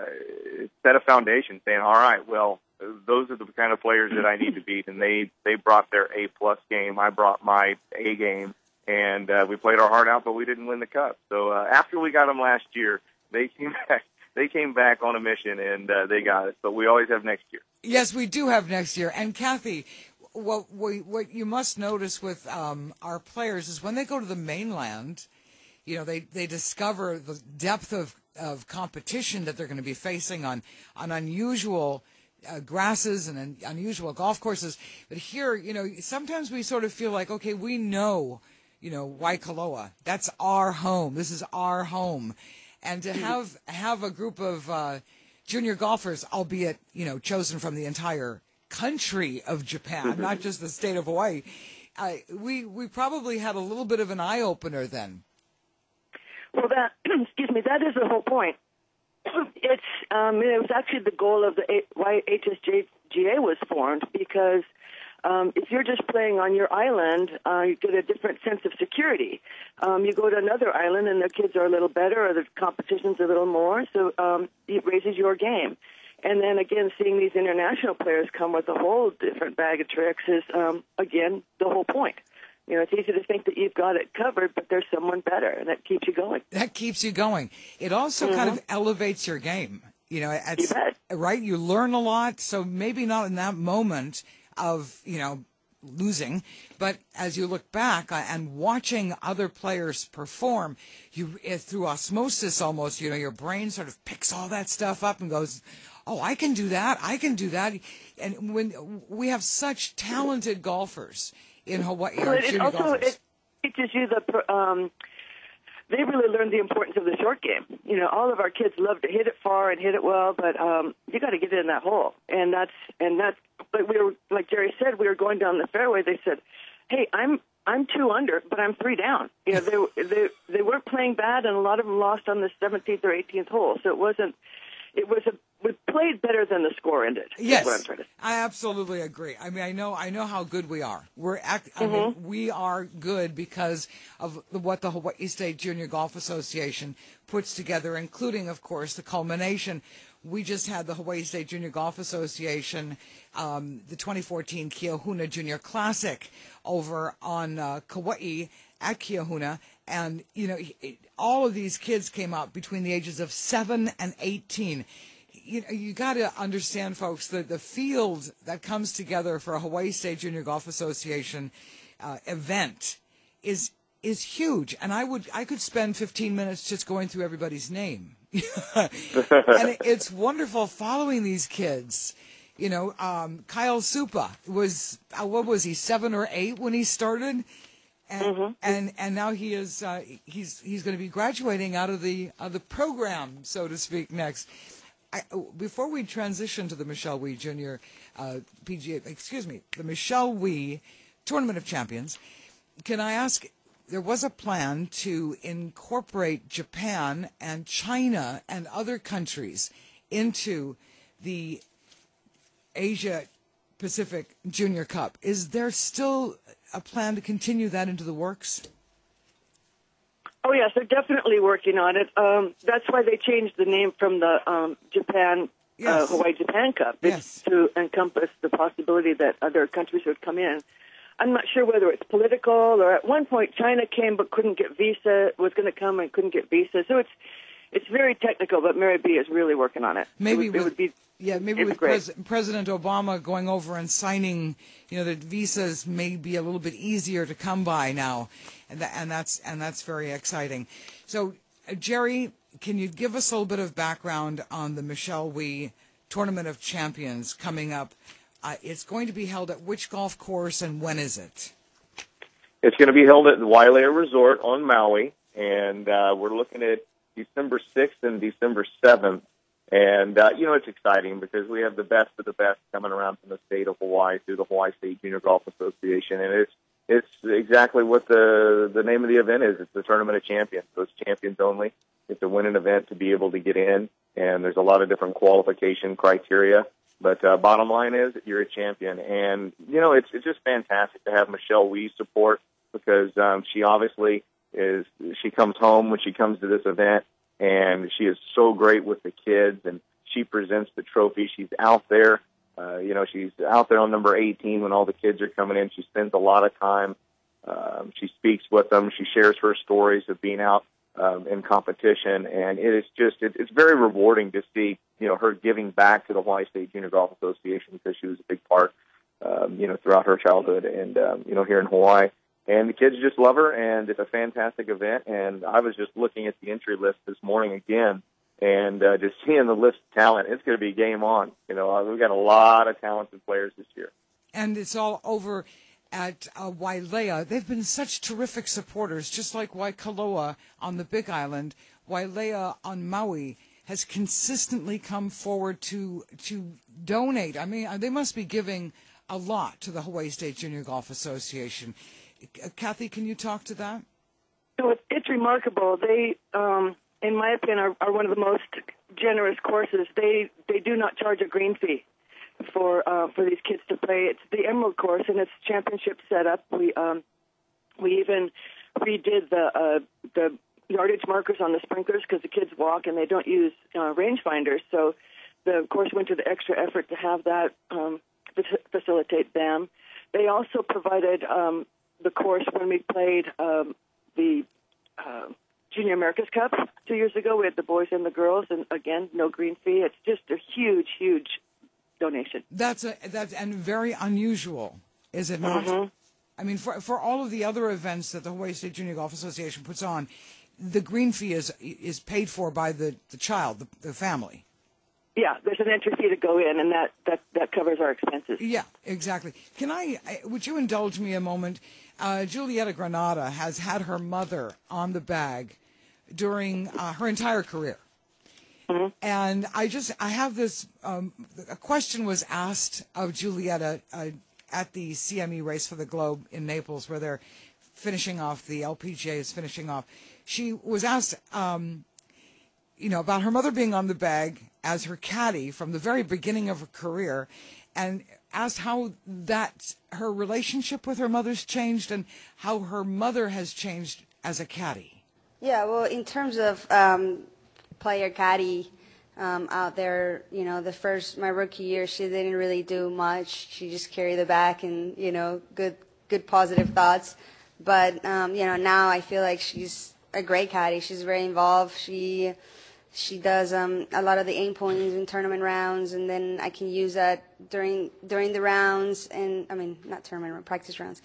a foundation, saying, all right, well, those are the kind of players that I need to beat. And they brought their A-plus game. I brought my A game. And we played our heart out, but we didn't win the Cup. So after we got them last year, they came back. They came back on a mission, and they got it. But we always have next year. Yes, we do have next year. And, Kathy, what you must notice with our players is when they go to the mainland, they discover the depth of competition that they're going to be facing on unusual grasses and unusual golf courses. But here, sometimes we sort of feel like, okay, we know, Waikoloa. That's our home. This is our home. And to have a group of junior golfers, albeit, chosen from the entire country of Japan, not just the state of Hawaii, we probably had a little bit of an eye-opener then. Well, that is the whole point. It was actually the goal of why HSGA was formed, because if you're just playing on your island, you get a different sense of security. You go to another island and the kids are a little better, or the competition's a little more, so it raises your game. And then again, seeing these international players come with a whole different bag of tricks is, again, the whole point. It's easy to think that you've got it covered, but there's someone better, and that keeps you going. That keeps you going. It also kind of elevates your game. You bet. Right? You learn a lot, so maybe not in that moment of, losing, but as you look back and watching other players perform, through osmosis almost, your brain sort of picks all that stuff up and goes, oh, I can do that. And when we have such talented golfers in Hawaii, well, it teaches you they really learned the importance of the short game. All of our kids love to hit it far and hit it well, but you got to get it in that hole. And that's. But we were, like Jerry said, we were going down the fairway. They said, "Hey, I'm 2 under, but I'm 3 down." They weren't playing bad, and a lot of them lost on the 17th or 18th hole. So we played better than the score ended. Yes, what I'm trying to say. I absolutely agree. I mean, I know how good we are. We are good because of what the Hawaii State Junior Golf Association puts together, including, of course, the culmination. We just had the Hawaii State Junior Golf Association, the 2014 Keahuna Junior Classic over on Kauai at Keahuna. And, all of these kids came out between the ages of 7 and 18. You got to understand, folks, that the field that comes together for a Hawaii State Junior Golf Association event is huge. And I could spend 15 minutes just going through everybody's name. And it's wonderful following these kids. Kyle Supa was, what was he, 7 or 8 when he started? And now he is he's going to be graduating out of the program, so to speak, next. Before we transition to the Michelle Wie Junior the Michelle Wie Tournament of Champions. Can I ask, there was a plan to incorporate Japan and China and other countries into the Asia Pacific Junior Cup. Is there still a plan to continue that into the works? Oh, yes, they're definitely working on it. That's why they changed the name from the Hawaii-Japan Cup. It's to encompass the possibility that other countries would come in. I'm not sure whether it's political, or at one point China came but couldn't get visa, was going to come and couldn't get visa. So it's very technical, but Mary B is really working on it. Maybe with President Obama going over and signing, the visas may be a little bit easier to come by now, and that's very exciting. So, Jerry, can you give us a little bit of background on the Michelle Wie Tournament of Champions coming up? It's going to be held at which golf course, and when is it? It's going to be held at the Wailea Resort on Maui, and we're looking at December 6th and December 7th. And, it's exciting because we have the best of the best coming around from the state of Hawaii through the Hawaii State Junior Golf Association. And it's exactly what the name of the event is. It's the Tournament of Champions. So it's champions only. It's a winning event to be able to get in, and there's a lot of different qualification criteria. But bottom line is you're a champion. And, it's just fantastic to have Michelle Wie support because she obviously she comes home when she comes to this event, and she is so great with the kids, and she presents the trophy. She's out there. She's out there on number 18 when all the kids are coming in. She spends a lot of time. She speaks with them. She shares her stories of being out in competition, and it's very rewarding to see her giving back to the Hawaii State Junior Golf Association because she was a big part throughout her childhood and here in Hawaii. And the kids just love her, and it's a fantastic event. And I was just looking at the entry list this morning again, and just seeing the list of talent, it's going to be game on. We've got a lot of talented players this year. And it's all over at Wailea. They've been such terrific supporters, just like Waikoloa on the Big Island. Wailea on Maui has consistently come forward to donate. I mean, they must be giving a lot to the Hawaii State Junior Golf Association. Kathy, can you talk to that? It's remarkable. They, in my opinion, are one of the most generous courses. They do not charge a green fee for these kids to play. It's the Emerald course, and it's championship setup. We even redid the yardage markers on the sprinklers because the kids walk and they don't use rangefinders. So the course went to the extra effort to have that facilitate them. They also provided the course when we played the Junior America's Cup 2 years ago. We had the boys and the girls, and again, no green fee. It's just a huge, huge donation. That's and very unusual, is it not? Mm-hmm. I mean, for all of the other events that the Hawaii State Junior Golf Association puts on, the green fee is paid for by the child, the family. Yeah, there's an entry fee to go in, and that covers our expenses. Yeah, exactly. Would you indulge me a moment? Julieta Granada has had her mother on the bag during her entire career. Mm-hmm. And I have this, a question was asked of Julieta at the CME Race for the Globe in Naples, where they're finishing off, the LPGA is finishing off. She was asked, about her mother being on the bag as her caddy from the very beginning of her career, and asked how her relationship with her mother's changed and how her mother has changed as a caddy. Yeah, well, in terms of player caddy out there, my rookie year, she didn't really do much. She just carried the bag and, good positive thoughts. But, now I feel like she's a great caddy. She's very involved. She does a lot of the aim points in tournament rounds, and then I can use that during the rounds, and not tournament, practice rounds.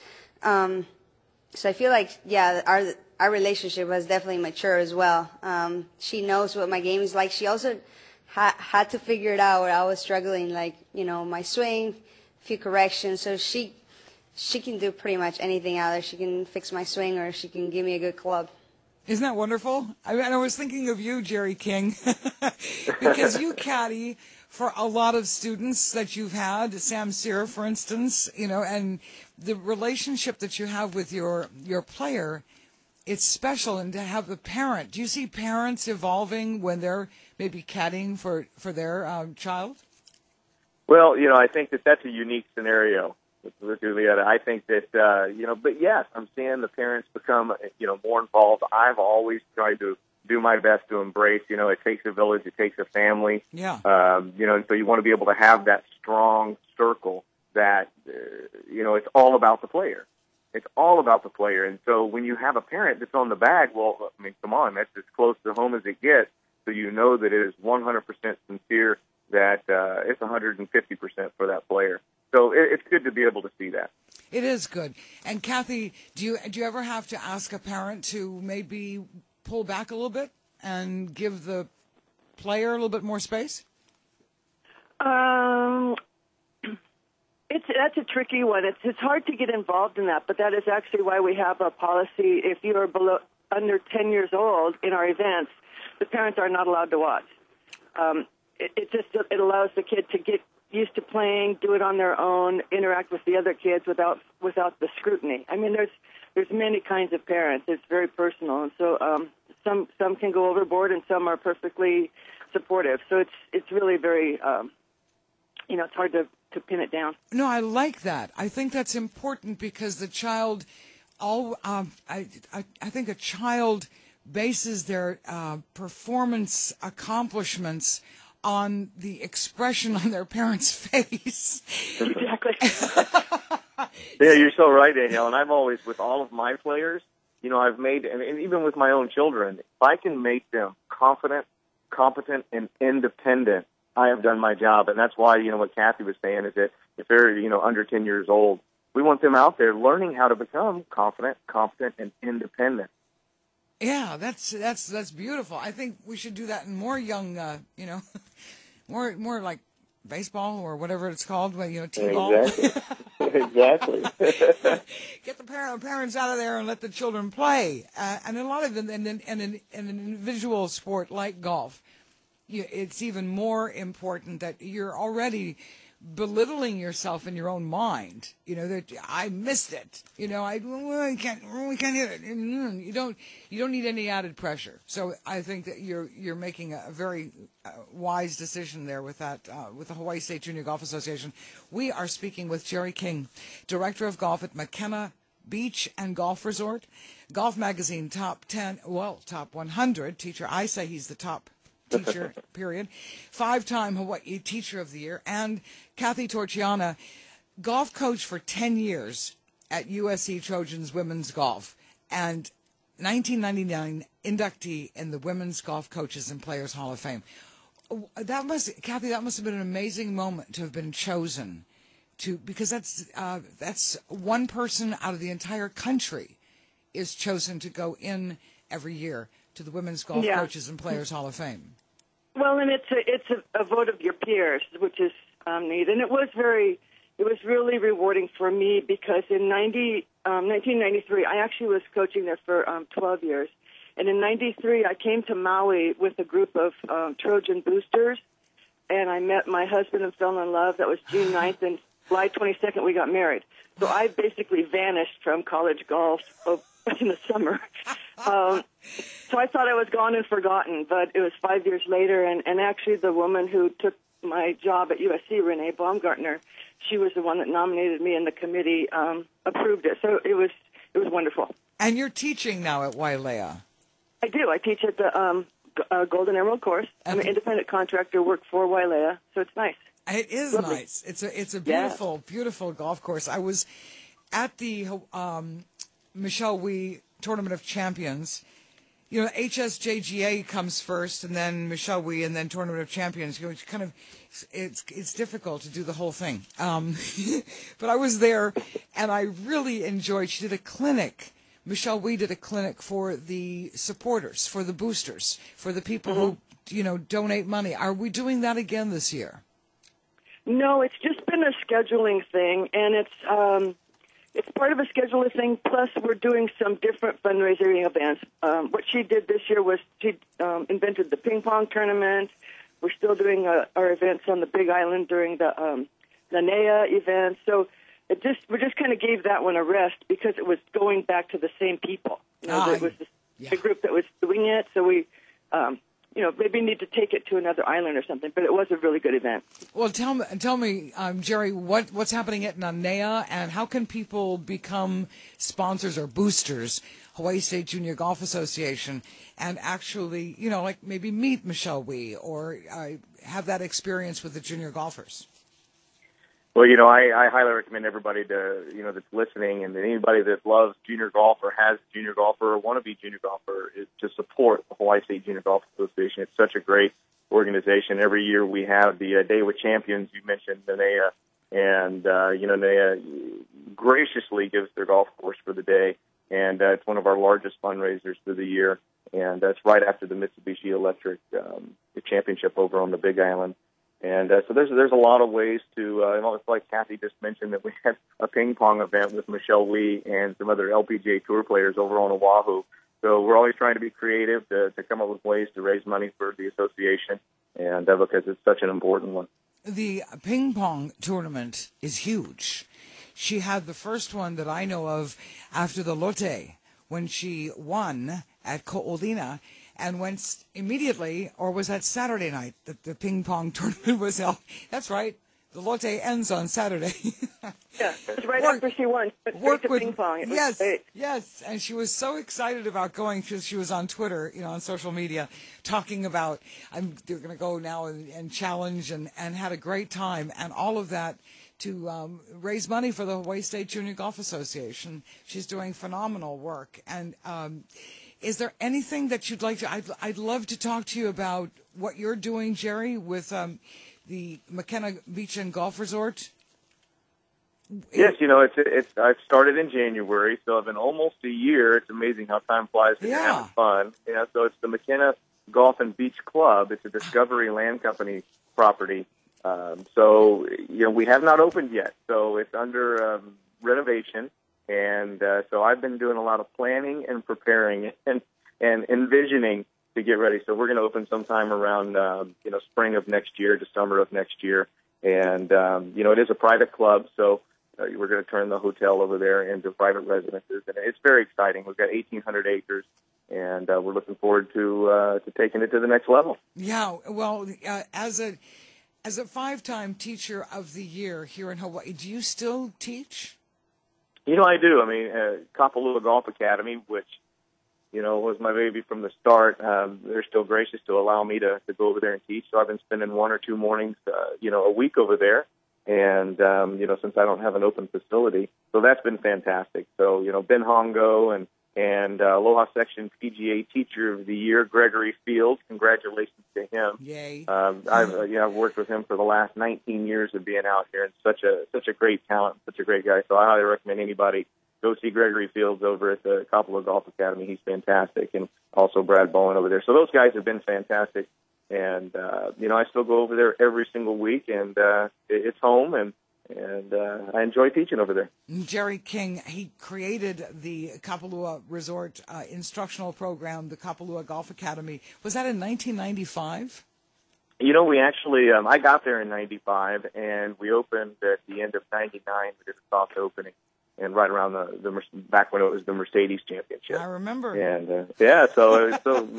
So I feel like, our relationship has definitely matured as well. She knows what my game is like. She also had to figure it out where I was struggling, like, my swing, a few corrections. So she can do pretty much anything out there. She can fix my swing, or she can give me a good club. Isn't that wonderful? I was thinking of you, Jerry King, because you caddy for a lot of students that you've had, Sam Cyr, for instance, and the relationship that you have with your player, it's special. And to have the parent, do you see parents evolving when they're maybe caddying for their child? Well, I think that's a unique scenario with Julietta. I think that, but yes, I'm seeing the parents become, more involved. I've always tried to do my best to embrace, it takes a village, it takes a family. Yeah. And so you want to be able to have that strong circle that, it's all about the player. It's all about the player. And so when you have a parent that's on the bag, well, I mean, come on, that's as close to home as it gets. So you know that it is 100% sincere, that it's 150% for that player. So it's good to be able to see that. It is good. And Kathy, do you ever have to ask a parent to maybe pull back a little bit and give the player a little bit more space? That's a tricky one. It's hard to get involved in that, but that is actually why we have a policy. If you are under 10 years old in our events, the parents are not allowed to watch. It allows the kid to get used to playing, do it on their own, interact with the other kids without the scrutiny. I mean, there's many kinds of parents. It's very personal, and so some can go overboard, and some are perfectly supportive. So it's really very it's hard to pin it down. No, I like that. I think that's important because the child, I think a child bases their performance accomplishments on the expression on their parents' face. Exactly. Yeah, you're so right, Danielle. And I've always, with all of my players, I've made, and even with my own children, if I can make them confident, competent, and independent, I have done my job. And that's why, what Kathy was saying is that if they're, under 10 years old, we want them out there learning how to become confident, competent, and independent. Yeah, that's beautiful. I think we should do that in more young, more like baseball or whatever it's called, t-ball. Exactly. Get the parents out of there and let the children play. And a lot of them, in an individual sport like golf, it's even more important that you're already belittling yourself in your own mind. That I missed it. We can't hit it. You don't need any added pressure. So I think that you're making a very wise decision there with that, with the Hawaii State Junior Golf Association. We are speaking with Jerry King, Director of Golf at McKenna Beach and Golf Resort, Golf Magazine top 100 teacher. I say he's the top teacher, period. 5-time Hawaii Teacher of the Year. And Kathy Torchiana, golf coach for 10 years at USC Trojans Women's Golf. And 1999 inductee in the Women's Golf Coaches and Players Hall of Fame. Kathy, that must have been an amazing moment to have been chosen because that's one person out of the entire country is chosen to go in every year to the Women's Golf Coaches and Players Hall of Fame. Well, and it's a vote of your peers, which is neat, and it was really rewarding for me because in 1993 I actually was coaching there for 12 years, and in '93 I came to Maui with a group of Trojan boosters, and I met my husband and fell in love. That was June 9th, and July 22nd we got married. So I basically vanished from college golf in the summer. So I thought I was gone and forgotten, but it was 5 years later, and actually the woman who took my job at USC, Renee Baumgartner, she was the one that nominated me, and the committee approved it. So it was wonderful. And you're teaching now at Wailea. I do. I teach at the Golden Emerald course. I'm an independent contractor, work for Wailea, so it's nice. It is lovely. Nice. It's a beautiful, beautiful golf course. I was at the Michelle Wee Tournament of Champions. HSJGA comes first, and then Michelle Wee, and then Tournament of Champions. It's kind of, it's difficult to do the whole thing. But I was there, and I really enjoyed. She did a clinic. Michelle Wee did a clinic for the supporters, for the boosters, for the people who donate money. Are we doing that again this year? No, it's just been a scheduling thing, and it's it's part of a scheduler thing. Plus, we're doing some different fundraising events. What she did this year was she invented the ping pong tournament. We're still doing our events on the Big Island during the NEA event. So we just kind of gave that one a rest because it was going back to the same people. It was the group that was doing it. So we, maybe need to take it to another island or something. But it was a really good event. Well, tell me, Jerry, what's happening at NEA, and how can people become sponsors or boosters Hawaii State Junior Golf Association and actually, like maybe meet Michelle Wie or have that experience with the junior golfers? Well, I highly recommend everybody that's listening and anybody that loves junior golf or has a junior golfer or want to be junior golfer is to support the Hawaii State Junior Golf Association. It's such a great organization. Every year we have the Day with Champions. You mentioned NEA, and NEA graciously gives their golf course for the day, and it's one of our largest fundraisers for the year. And that's right after the Mitsubishi Electric championship over on the Big Island. And so there's a lot of ways to, it's like Kathy just mentioned that we had a ping pong event with Michelle Wie and some other LPGA Tour players over on Oahu. So we're always trying to be creative to come up with ways to raise money for the association, and because it's such an important one. The ping pong tournament is huge. She had the first one that I know of after the Lotte when she won at Ko'olina. And went immediately, or was that Saturday night that the ping pong tournament was held? That's right. The Lotte ends on Saturday. Yeah, it was right after she won. Work with ping pong. Yes. And she was so excited about going because she was on Twitter, on social media, talking about they're going to go now and challenge and had a great time and all of that to raise money for the Hawaii State Junior Golf Association. She's doing phenomenal work. And is there anything that you'd like to? I'd love to talk to you about what you're doing, Jerry, with the McKenna Beach and Golf Resort. Yes, I started in January, so I've been almost a year. It's amazing how time flies when you're having fun. So it's the McKenna Golf and Beach Club. It's a Discovery Land Company property. We have not opened yet, so it's under renovation. And so I've been doing a lot of planning and preparing and envisioning to get ready. So we're going to open sometime around, spring of next year to summer of next year. And, it is a private club, so we're going to turn the hotel over there into private residences. And it's very exciting. We've got 1,800 acres, and we're looking forward to taking it to the next level. Yeah, well, as a 5-time teacher of the year here in Hawaii, do you still teach? I do. Kapalua Golf Academy, which, was my baby from the start. They're still gracious to allow me to go over there and teach. So I've been spending 1 or 2 mornings, a week over there. And, since I don't have an open facility. So that's been fantastic. So, Ben Hongo and Aloha Section PGA Teacher of the Year, Gregory Fields. Congratulations to him. Yay. I've worked with him for the last 19 years of being out here, and such a great talent, such a great guy. So I highly recommend anybody go see Gregory Fields over at the Kapalua Golf Academy. He's fantastic, and also Brad Bowen over there. So those guys have been fantastic, and I still go over there every single week, and it's home, and I enjoy teaching over there. Jerry King, he created the Kapalua Resort instructional program, the Kapalua Golf Academy. Was that in 1995? We actually, I got there in 95, and we opened at the end of 99. We did a soft opening, and right around the back when it was the Mercedes Championship. I remember. And, so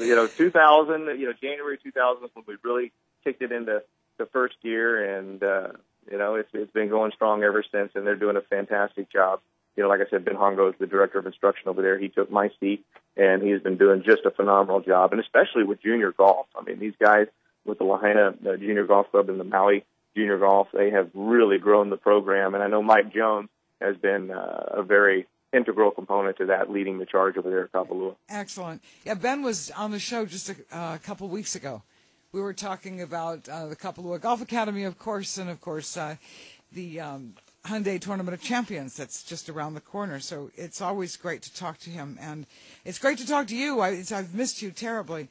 2000, January 2000 was when we really kicked it into the first year, and, it's been going strong ever since, and they're doing a fantastic job. Like I said, Ben Hongo is the director of instruction over there. He took my seat, and he's been doing just a phenomenal job, and especially with junior golf. These guys with the Lahaina Junior Golf Club and the Maui Junior Golf, they have really grown the program, and I know Mike Jones has been a very integral component to that, leading the charge over there at Kapalua. Excellent. Yeah, Ben was on the show just a couple weeks ago. We were talking about the Kapalua Golf Academy, of course, and, of course, the Hyundai Tournament of Champions that's just around the corner. So it's always great to talk to him. And it's great to talk to you. I've missed you terribly.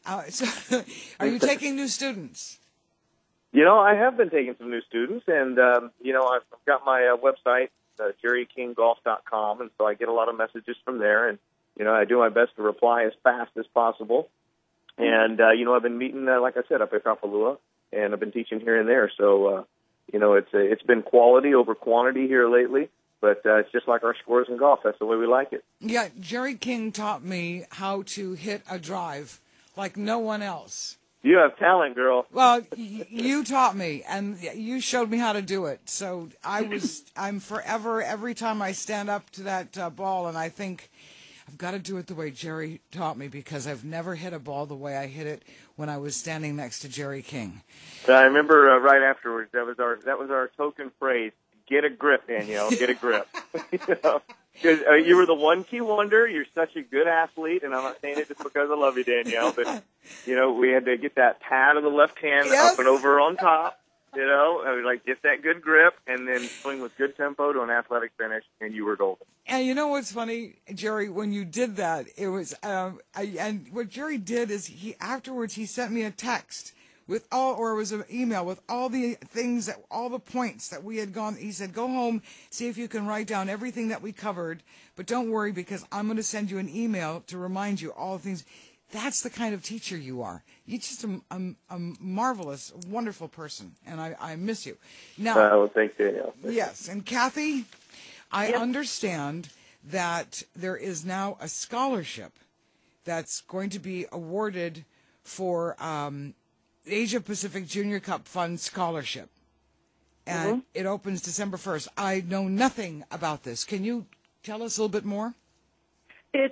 So are you taking new students? I have been taking some new students, and, I've got my website, jerrykinggolf.com, and so I get a lot of messages from there, and I do my best to reply as fast as possible. And I've been meeting, like I said, up at Kapalua, and I've been teaching here and there. So it's been quality over quantity here lately. But it's just like our scores in golf. That's the way we like it. Yeah, Jerry King taught me how to hit a drive like no one else. You have talent, girl. Well, you taught me, and you showed me how to do it. So I'm forever, every time I stand up to that ball, and I think, I've got to do it the way Jerry taught me, because I've never hit a ball the way I hit it when I was standing next to Jerry King. I remember right afterwards, that was our token phrase. Get a grip, Danielle. Get a grip. You were the one-key wonder. You're such a good athlete, and I'm not saying it just because I love you, Danielle. But we had to get that pad of the left hand up and over on top. Get that good grip, and then swing with good tempo to an athletic finish, and you were golden. And you know what's funny, Jerry? When you did that, it was and what Jerry did is afterwards he sent me a text. It was an email with all the things all the points that we had gone. He said, go home, see if you can write down everything that we covered, but don't worry, because I'm going to send you an email to remind you all the things. That's the kind of teacher you are. You're just a marvelous, wonderful person, and I miss you. Now, thanks, Danielle. Yes, and Kathy, I understand that there is now a scholarship that's going to be awarded for Asia Pacific Junior Cup Fund Scholarship, and it opens December 1st. I know nothing about this. Can you tell us a little bit more? It's,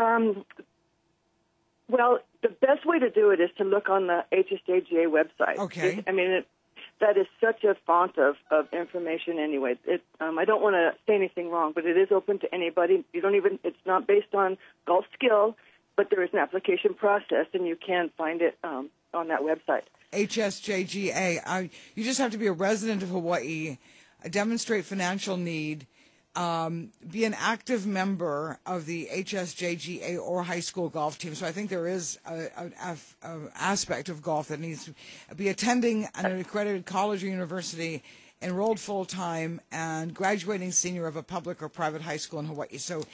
the best way to do it is to look on the HSJGA website. Okay. That is such a font of information anyway. I don't want to say anything wrong, but it is open to anybody. It's not based on golf skill, but there is an application process, and you can find it on that website. HSJGA. You just have to be a resident of Hawaii, demonstrate financial need, be an active member of the HSJGA or high school golf team. So I think there is an aspect of golf that needs to be attending an accredited college or university, enrolled full-time, and graduating senior of a public or private high school in Hawaii. So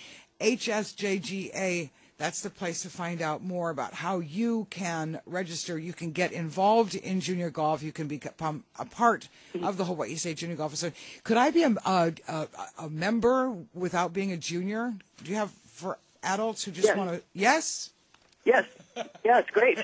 HSJGA, that's the place to find out more about how you can register. You can get involved in junior golf. You can become a part of the Hawaii State Junior Golf Association. Could I be a member without being a junior? Do you have for adults who just want to? Yes? Yes. Yeah, it's great.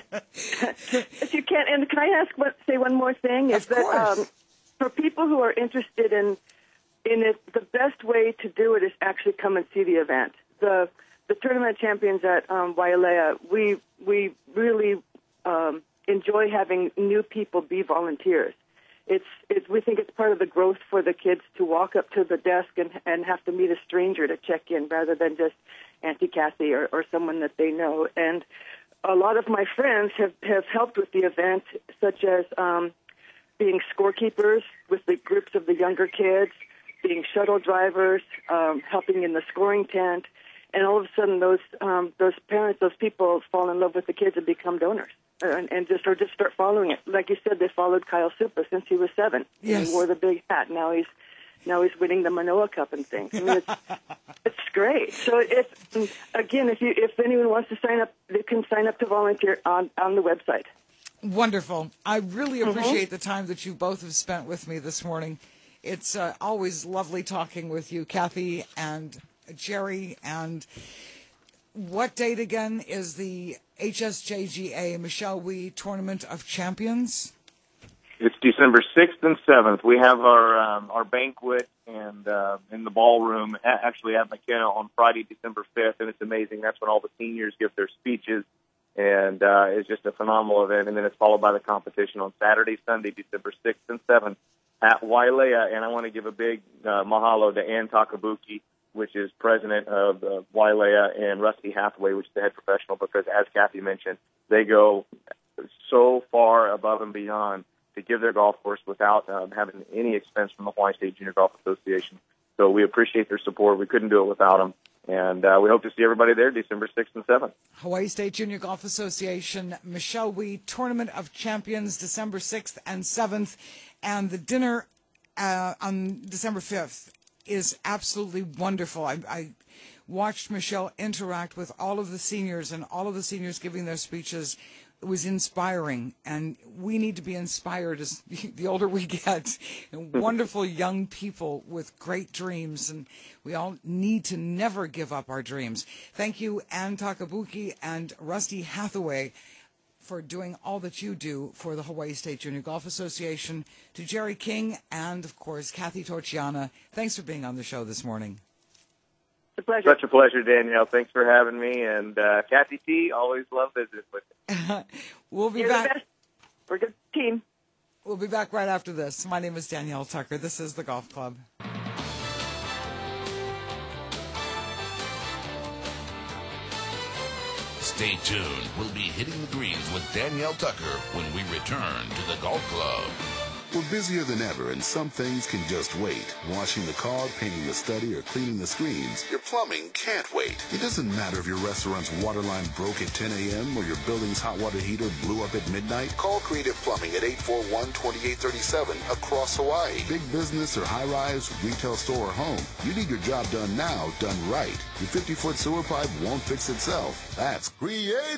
If you can, and can I say one more thing? Of course. For people who are interested in it, the best way to do it is actually come and see the event. The tournament champions at Wailea, we really enjoy having new people be volunteers. We think it's part of the growth for the kids to walk up to the desk and have to meet a stranger to check in rather than just Auntie Kathy or someone that they know. And a lot of my friends have helped with the event, such as being scorekeepers with the groups of the younger kids, being shuttle drivers, helping in the scoring tent. And all of a sudden, those parents, those people fall in love with the kids and become donors, and just start following it. Like you said, they followed Kyle Supa since he was 7. Yes. He wore the big hat. Now he's winning the Manoa Cup and things. It's great. So if anyone wants to sign up, they can sign up to volunteer on the website. Wonderful. I really appreciate the time that you both have spent with me this morning. It's always lovely talking with you, Kathy and Jerry. And what date again is the HSJGA Michelle Wee Tournament of Champions? It's December 6th and 7th. We have our banquet and in the ballroom actually at McKenna on Friday, December 5th, and it's amazing. That's when all the seniors give their speeches, and it's just a phenomenal event. And then it's followed by the competition on Saturday, Sunday, December 6th and 7th at Wailea. And I want to give a big mahalo to Ann Takabuki, which is president of Wailea, and Rusty Hathaway, which is the head professional, because as Kathy mentioned, they go so far above and beyond to give their golf course without having any expense from the Hawaii State Junior Golf Association. So we appreciate their support. We couldn't do it without them. And we hope to see everybody there December 6th and 7th. Hawaii State Junior Golf Association Michelle Wee Tournament of Champions, December 6th and 7th, and the dinner on December 5th. is absolutely wonderful. I watched Michelle interact with all of the seniors and all of the seniors giving their speeches. It was inspiring, and we need to be inspired as the older we get. And wonderful young people with great dreams, and we all need to never give up our dreams. Thank you, Ann Takabuki and Rusty Hathaway, for doing all that you do for the Hawaii State Junior Golf Association. To Jerry King and, of course, Kathy Torchiana, thanks for being on the show this morning. It's a pleasure. Such a pleasure, Danielle. Thanks for having me. And Kathy T., always love visiting with you. We'll be You're back. the best. We're a good team. We'll be back right after this. My name is Danielle Tucker. This is the Golf Club. Stay tuned. We'll be hitting the greens with Danielle Tucker when we return to the Golf Club. We're busier than ever, and some things can just wait. Washing the car, painting the study, or cleaning the screens. Your plumbing can't wait. It doesn't matter if your restaurant's water line broke at 10 a.m. or your building's hot water heater blew up at midnight. Call Creative Plumbing at 841-2837 across Hawaii. Big business or high-rise, retail store or home. You need your job done now, done right. Your 50-foot sewer pipe won't fix itself. That's Creative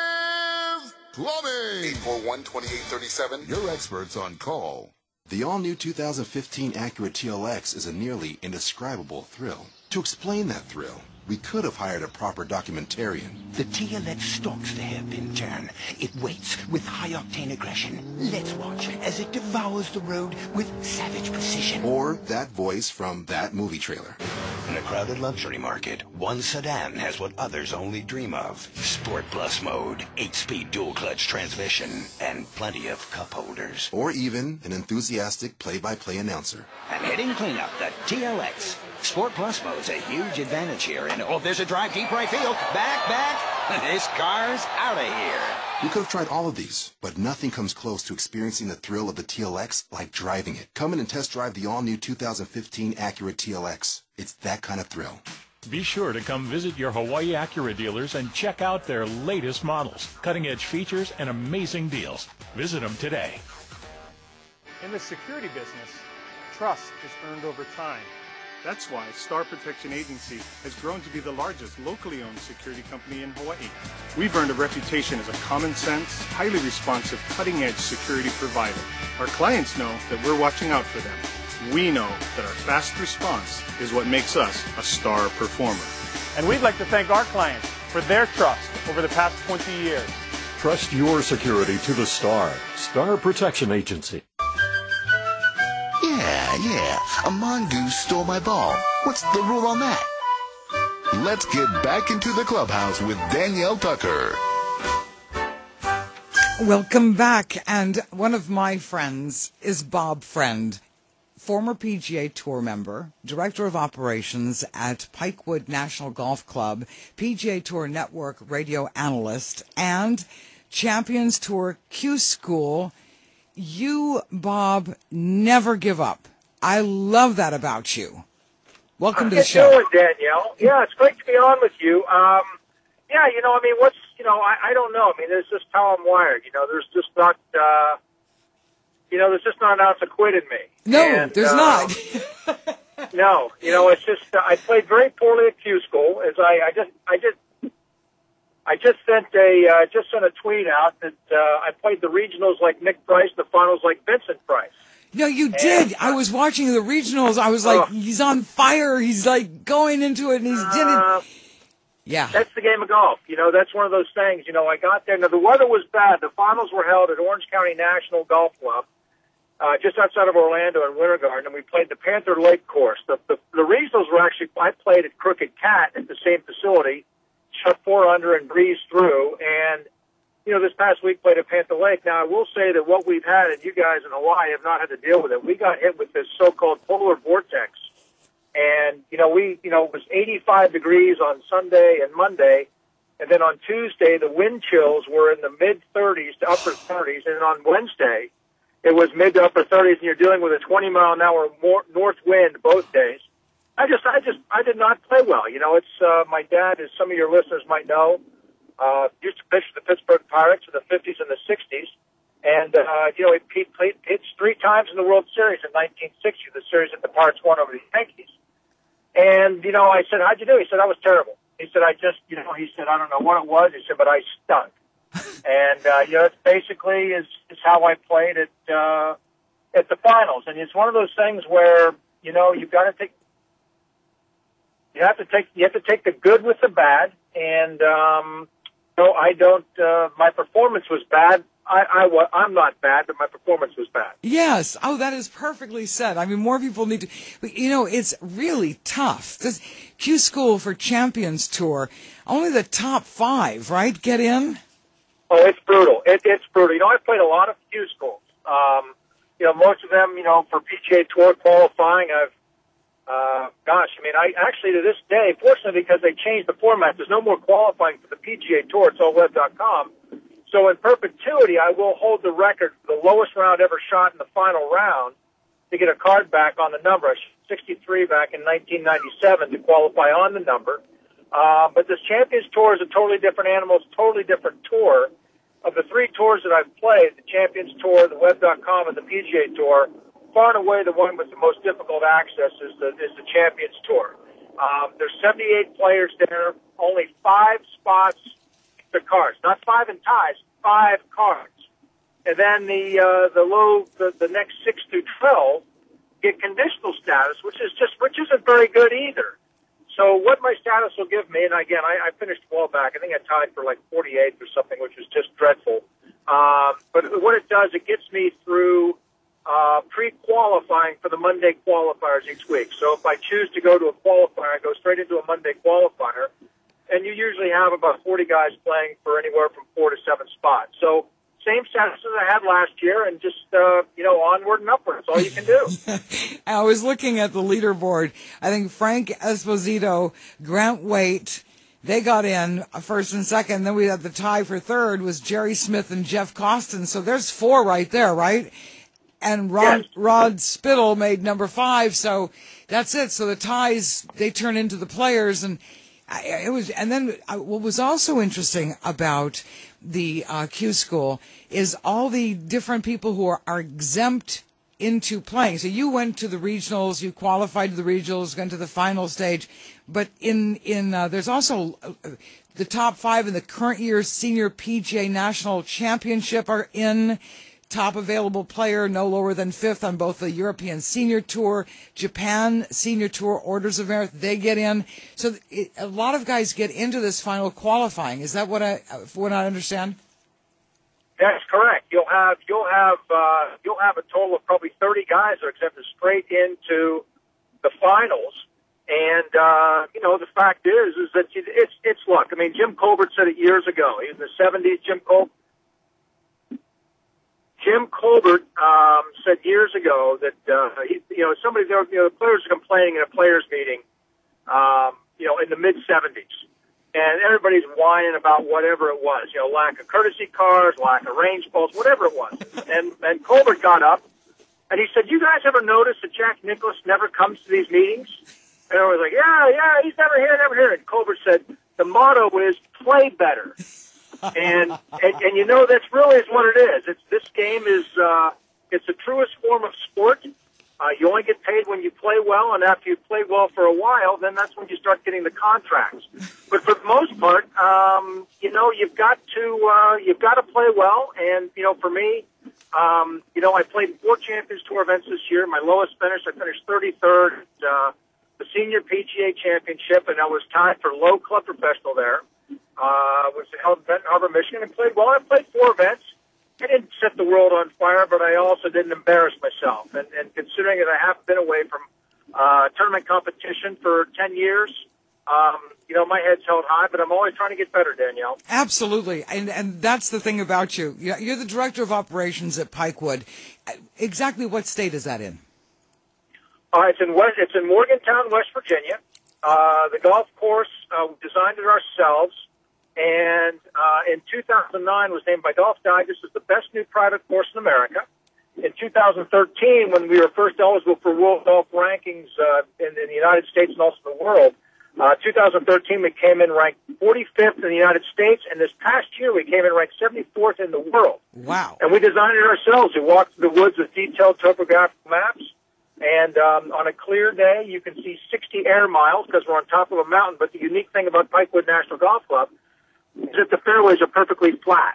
Plumbing. 841-2837. Your experts on call. The all-new 2015 Acura TLX is a nearly indescribable thrill. To explain that thrill, we could have hired a proper documentarian. The TLX stalks the hairpin turn. It waits with high-octane aggression. Let's watch as it devours the road with savage precision. Or that voice from that movie trailer. In a crowded luxury market, one sedan has what others only dream of. Sport Plus mode, 8-speed dual-clutch transmission, and plenty of cup holders. Or even an enthusiastic play-by-play announcer. And hitting cleanup, the TLX. Sport Plus mode's a huge advantage here. And oh, there's a drive deep right field. Back. This car's out of here. We could have tried all of these, but nothing comes close to experiencing the thrill of the TLX like driving it. Come in and test drive the all-new 2015 Acura TLX. It's that kind of thrill. Be sure to come visit your Hawaii Acura dealers and check out their latest models, cutting-edge features, and amazing deals. Visit them today. In the security business, trust is earned over time. That's why Star Protection Agency has grown to be the largest locally owned security company in Hawaii. We've earned a reputation as a common sense, highly responsive, cutting-edge security provider. Our clients know that we're watching out for them. We know that our fast response is what makes us a star performer. And we'd like to thank our clients for their trust over the past 20 years. Trust your security to the Star. Star Protection Agency. Yeah, a mongoose stole my ball. What's the rule on that? Let's get back into the clubhouse with Danielle Tucker. Welcome back. And one of my friends is Bob Friend, former PGA Tour member, Director of Operations at Pikewood National Golf Club, PGA Tour Network radio analyst, and Champions Tour Q School. You, Bob, never give up. I love that about you. Welcome to the show. How you doing, Danielle? Yeah, it's great to be on with you. I don't know. I mean, it's just how I'm wired. There's just not, there's just not an ounce of quit in me. No, there's not. No, it's just, I played very poorly at Q School. As I just sent a tweet out that I played the regionals like Nick Price, the finals like Vincent Price. No, you did. I was watching the regionals. I was like, he's on fire. He's like going into it, and he's didn't. Yeah. That's the game of golf. That's one of those things. I got there. Now, the weather was bad. The finals were held at Orange County National Golf Club, just outside of Orlando in Winter Garden, and we played the Panther Lake course. The regionals were actually, I played at Crooked Cat at the same facility, shot 4 under and breezed through, and this past week played at Panther Lake. Now, I will say that what we've had, and you guys in Hawaii have not had to deal with it, we got hit with this so-called polar vortex. And, it was 85 degrees on Sunday and Monday. And then on Tuesday, the wind chills were in the mid-30s to upper 30s. And on Wednesday, it was mid to upper 30s, and you're dealing with a 20-mile-an-hour north wind both days. I did not play well. It's my dad, as some of your listeners might know, used to pitch for the Pittsburgh Pirates in the 50s and the 60s. And, he pitched 3 times in the World Series in 1960, the series that the Pirates won over the Yankees. And, I said, how'd you do? He said, I was terrible. He said, he said, I don't know what it was. He said, but I stunk. And, that's basically is how I played at the finals. And it's one of those things where, you have to take the good with the bad. And, my performance was bad. I'm not bad, but my performance was bad. Yes. Oh, that is perfectly said. I mean, more people need to, but, it's really tough. This Q School for Champions Tour, only the top 5, right, get in? Oh, it's brutal. It's brutal. I played a lot of Q schools. Most of them, for PGA Tour qualifying, I actually to this day, fortunately because they changed the format, there's no more qualifying for the PGA Tour. It's all web.com. So in perpetuity, I will hold the record for the lowest round ever shot in the final round to get a card back on the number. I shot 63 back in 1997 to qualify on the number. But this Champions Tour is a totally different animal. It's a totally different tour. Of the 3 tours that I've played, the Champions Tour, the Web.com, and the PGA Tour, far and away the one with the most difficult access is the Champions Tour. There's 78 players there, only 5 spots to cards, not 5 in ties, 5 cards. And then the next 6 through 12 get conditional status, which isn't very good either. So what my status will give me, and again, I finished well back. I think I tied for like 48th or something, which was just dreadful. But what it does, it gets me through pre-qualifying for the Monday qualifiers each week. So if I choose to go to a qualifier, I go straight into a Monday qualifier, and you usually have about 40 guys playing for anywhere from 4 to 7 spots. So same status as I had last year, and just, onward and upward. That's all you can do. I was looking at the leaderboard. I think Frank Esposito, Grant Waite, they got in first and second. Then we had the tie for third was Jerry Smith and Jeff Costin. So there's 4 right there, right? And Rod Spittle made number 5. So that's it. So the ties, they turn into the players. And what was also interesting about the Q School is all the different people who are exempt into playing. So you went to the regionals, you qualified to the regionals, went to the final stage, but there's also the top 5 in the current year's Senior PGA National Championship are in. Top available player, no lower than 5th on both the European Senior Tour, Japan Senior Tour, Orders of Merit, they get in. So a lot of guys get into this final qualifying. Is that what I understand? That's correct. You'll have a total of probably 30 guys that are accepted straight into the finals. And the fact is that it's luck. I mean, Jim Colbert said it years ago. In the 70s, Jim Colbert said years ago that the players are complaining in a players meeting, in the mid 70s, and everybody's whining about whatever it was, lack of courtesy cars, lack of range balls, whatever it was. And Colbert got up and he said, "You guys ever notice that Jack Nicklaus never comes to these meetings?" And everyone's like, "Yeah, he's never here." And Colbert said, "The motto is play better." and that's really is what it is. This game is it's the truest form of sport. You only get paid when you play well, and after you play well for a while, then that's when you start getting the contracts. But for the most part, you've got to play well. And for me, I played 4 Champions Tour events this year. My lowest finish, I finished 33rd at the Senior PGA Championship, and I was tied for low club professional there. Was held in Benton Harbor, Michigan, and played well. I played 4 events. I didn't set the world on fire, but I also didn't embarrass myself. And considering that I haven't been away from tournament competition for 10 years, my head's held high, but I'm always trying to get better, Danielle. Absolutely. And that's the thing about you. You're the director of operations at Pikewood. Exactly what state is that in? It's in Morgantown, West Virginia. The golf course, we designed it ourselves. And in 2009 was named by Golf Digest as the best new private course in America. In 2013, when we were first eligible for World Golf Rankings in the United States and also the world, 2013 we came in ranked 45th in the United States, and this past year we came in ranked 74th in the world. Wow. And we designed it ourselves. We walked through the woods with detailed topographical maps. And on a clear day, you can see 60 air miles because we're on top of a mountain. But the unique thing about Pikewood National Golf Club is that the fairways are perfectly flat.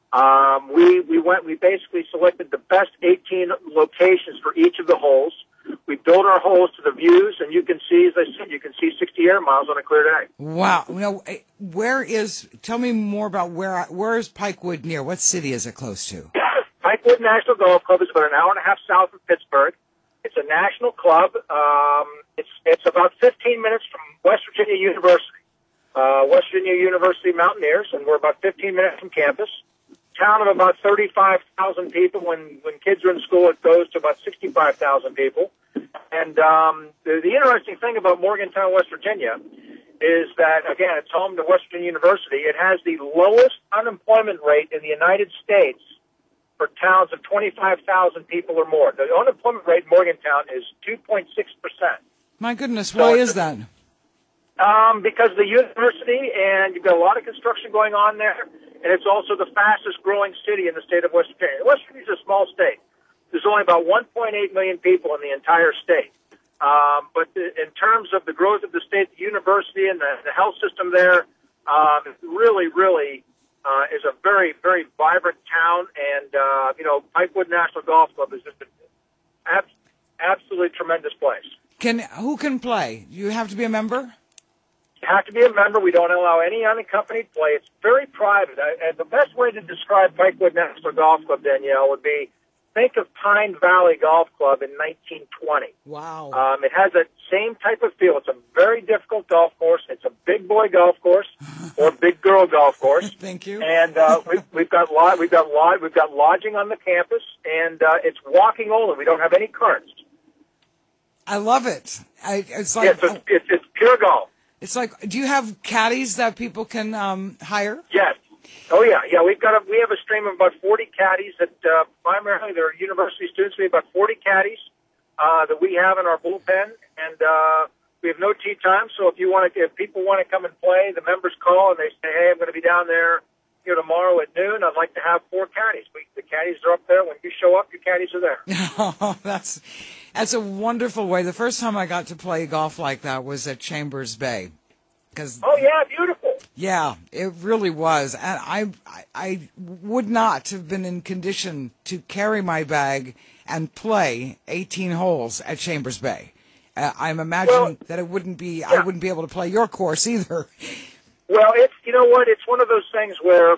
We basically selected the best 18 locations for each of the holes. We built our holes to the views, and you can see, as I said, you can see 60 air miles on a clear day. Wow. Now, tell me more about where is Pikewood near? What city is it close to? Pikewood National Golf Club is about an hour and a half south of Pittsburgh. It's a national club. It's about 15 minutes from West Virginia University. West Virginia University Mountaineers, and we're about 15 minutes from campus. Town of about 35,000 people. When kids are in school, it goes to about 65,000 people. And the interesting thing about Morgantown, West Virginia, is that, again, it's home to West Virginia University. It has the lowest unemployment rate in the United States for towns of 25,000 people or more. The unemployment rate in Morgantown is 2.6%. My goodness, why is that? Because of the university, and you've got a lot of construction going on there, and it's also the fastest growing city in the state of West Virginia. West Virginia is a small state. There's only about 1.8 million people in the entire state. But in terms of the growth of the state, the university and the health system there, really is a very, very vibrant town. And, Pikewood National Golf Club is just an absolutely tremendous place. Who can play? You have to be a member? You have to be a member. We don't allow any unaccompanied play. It's very private. And the best way to describe Pikewood National Golf Club, Danielle, would be think of Pine Valley Golf Club in 1920. Wow. It has that same type of feel. It's a very difficult golf course. It's a big boy golf course or big girl golf course. Thank you. And we've got lodging on the campus, and it's walking only. We don't have any carts. I love it. It's like it's pure golf. It's like, do you have caddies that people can hire? Yes. Oh yeah. We have a stream of about 40 caddies that primarily they're university students. We have about 40 caddies that we have in our bullpen, and we have no tee time. So if people want to come and play, the members call and they say, "Hey, I'm going to be down there tomorrow at noon. I'd like to have 4 caddies." The caddies are up there. When you show up, your caddies are there. Oh, that's a wonderful way. The first time I got to play golf like that was at Chambers Bay. Oh yeah, beautiful. Yeah, it really was. And I would not have been in condition to carry my bag and play 18 holes at Chambers Bay. I'm imagining that I wouldn't be able to play your course either. Well, it's one of those things where,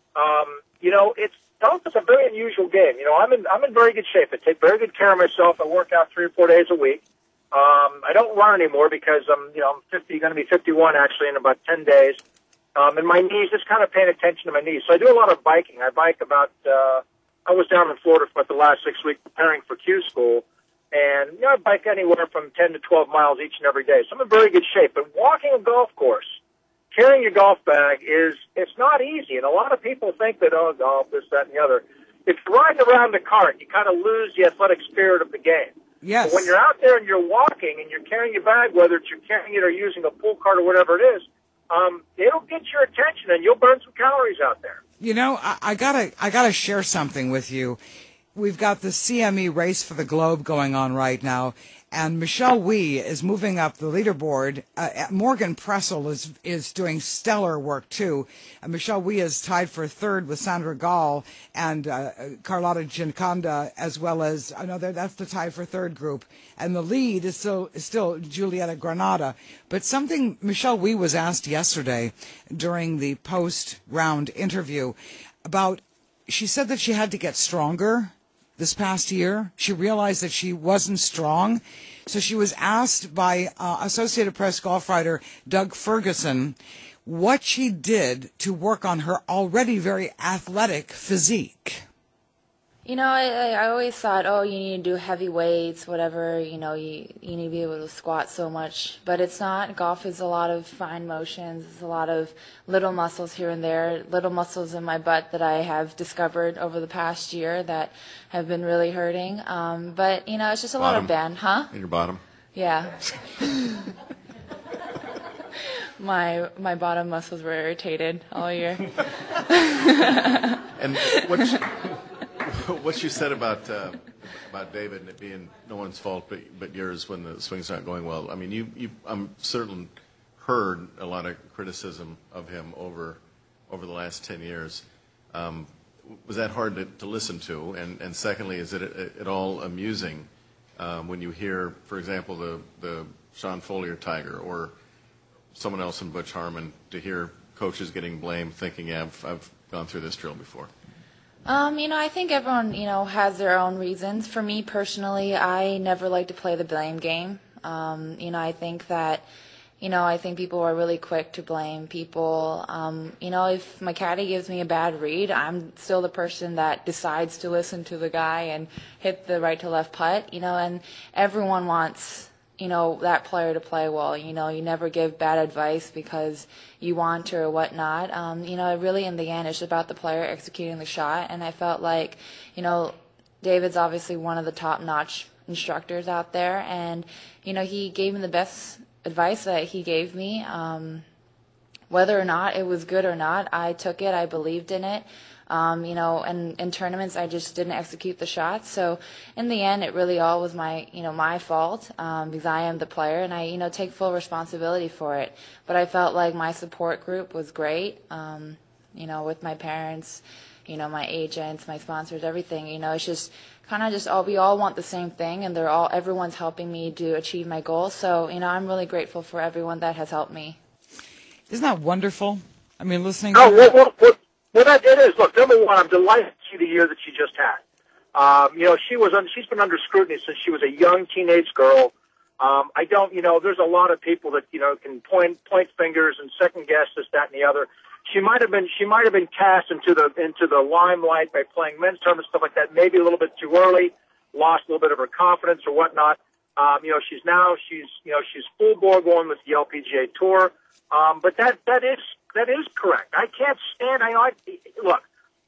golf is a very unusual game. I'm in very good shape. I take very good care of myself. I work out 3 or 4 days a week. I don't run anymore because I'm 50, going to be 51 actually in about 10 days. And my knees, just kind of paying attention to my knees. So I do a lot of biking. I bike I was down in Florida for the last 6 weeks preparing for Q school. And, I bike anywhere from 10 to 12 miles each and every day. So I'm in very good shape. But walking a golf course, carrying your golf bag it's not easy. And a lot of people think that, golf, this, that, and the other. If you're riding around the cart, you kind of lose the athletic spirit of the game. Yes. But when you're out there and you're walking and you're carrying your bag, whether it's you're carrying it or using a pull cart or whatever it is, it'll get your attention and you'll burn some calories out there. I gotta share something with you. We've got the CME Race for the Globe going on right now, and Michelle Wie is moving up the leaderboard. Morgan Pressel is doing stellar work too. Michelle Wie is tied for third with Sandra Gall and Carlotta Gioconda, as well as that's the tie for third group. And the lead is still Julieta Granada. But something Michelle Wie was asked yesterday during the post-round interview about. She said that she had to get stronger this past year. She realized that she wasn't strong. So she was asked by Associated Press golf writer Doug Ferguson what she did to work on her already very athletic physique. I always thought, you need to do heavy weights, whatever, you need to be able to squat so much. But it's not. Golf is a lot of fine motions. It's a lot of little muscles here and there, little muscles in my butt that I have discovered over the past year that have been really hurting. But, it's just a lot of band. Huh? In your bottom? Yeah. My bottom muscles were irritated all year. And what you said about about David and it being no one's fault but yours when the swing's not going well. I mean, I'm certain heard a lot of criticism of him over the last 10 years. Was that hard to listen to? And secondly, is it at all amusing when you hear, for example, the Sean Follier Tiger or someone else in Butch Harmon, to hear coaches getting blamed, thinking, yeah, I've gone through this drill before? I think everyone, has their own reasons. For me personally, I never like to play the blame game. I think that, I think people are really quick to blame people. If my caddy gives me a bad read, I'm still the person that decides to listen to the guy and hit the right to left putt, and everyone wants that player to play well. You never give bad advice because you want to or whatnot. Really in the end, it's about the player executing the shot. And I felt like, David's obviously one of the top-notch instructors out there. And, he gave me the best advice that he gave me. Whether or not it was good or not, I took it. I believed in it. And in tournaments, I just didn't execute the shots. So in the end, it really all was my fault, because I am the player and I, take full responsibility for it. But I felt like my support group was great, with my parents, my agents, my sponsors, everything. It's just kind of we all want the same thing, and everyone's helping me to achieve my goals. So, I'm really grateful for everyone that has helped me. Isn't that wonderful? I mean, listening to Well, it is. Look, number one, I'm delighted to see the year that she just had. She's been under scrutiny since she was a young teenage girl. There's a lot of people that, can point fingers and second guess this, that, and the other. She might have been cast into the limelight by playing men's tournaments, stuff like that, maybe a little bit too early, lost a little bit of her confidence or whatnot. She's full bore going with the LPGA Tour. But that is correct. I can't stand. Look,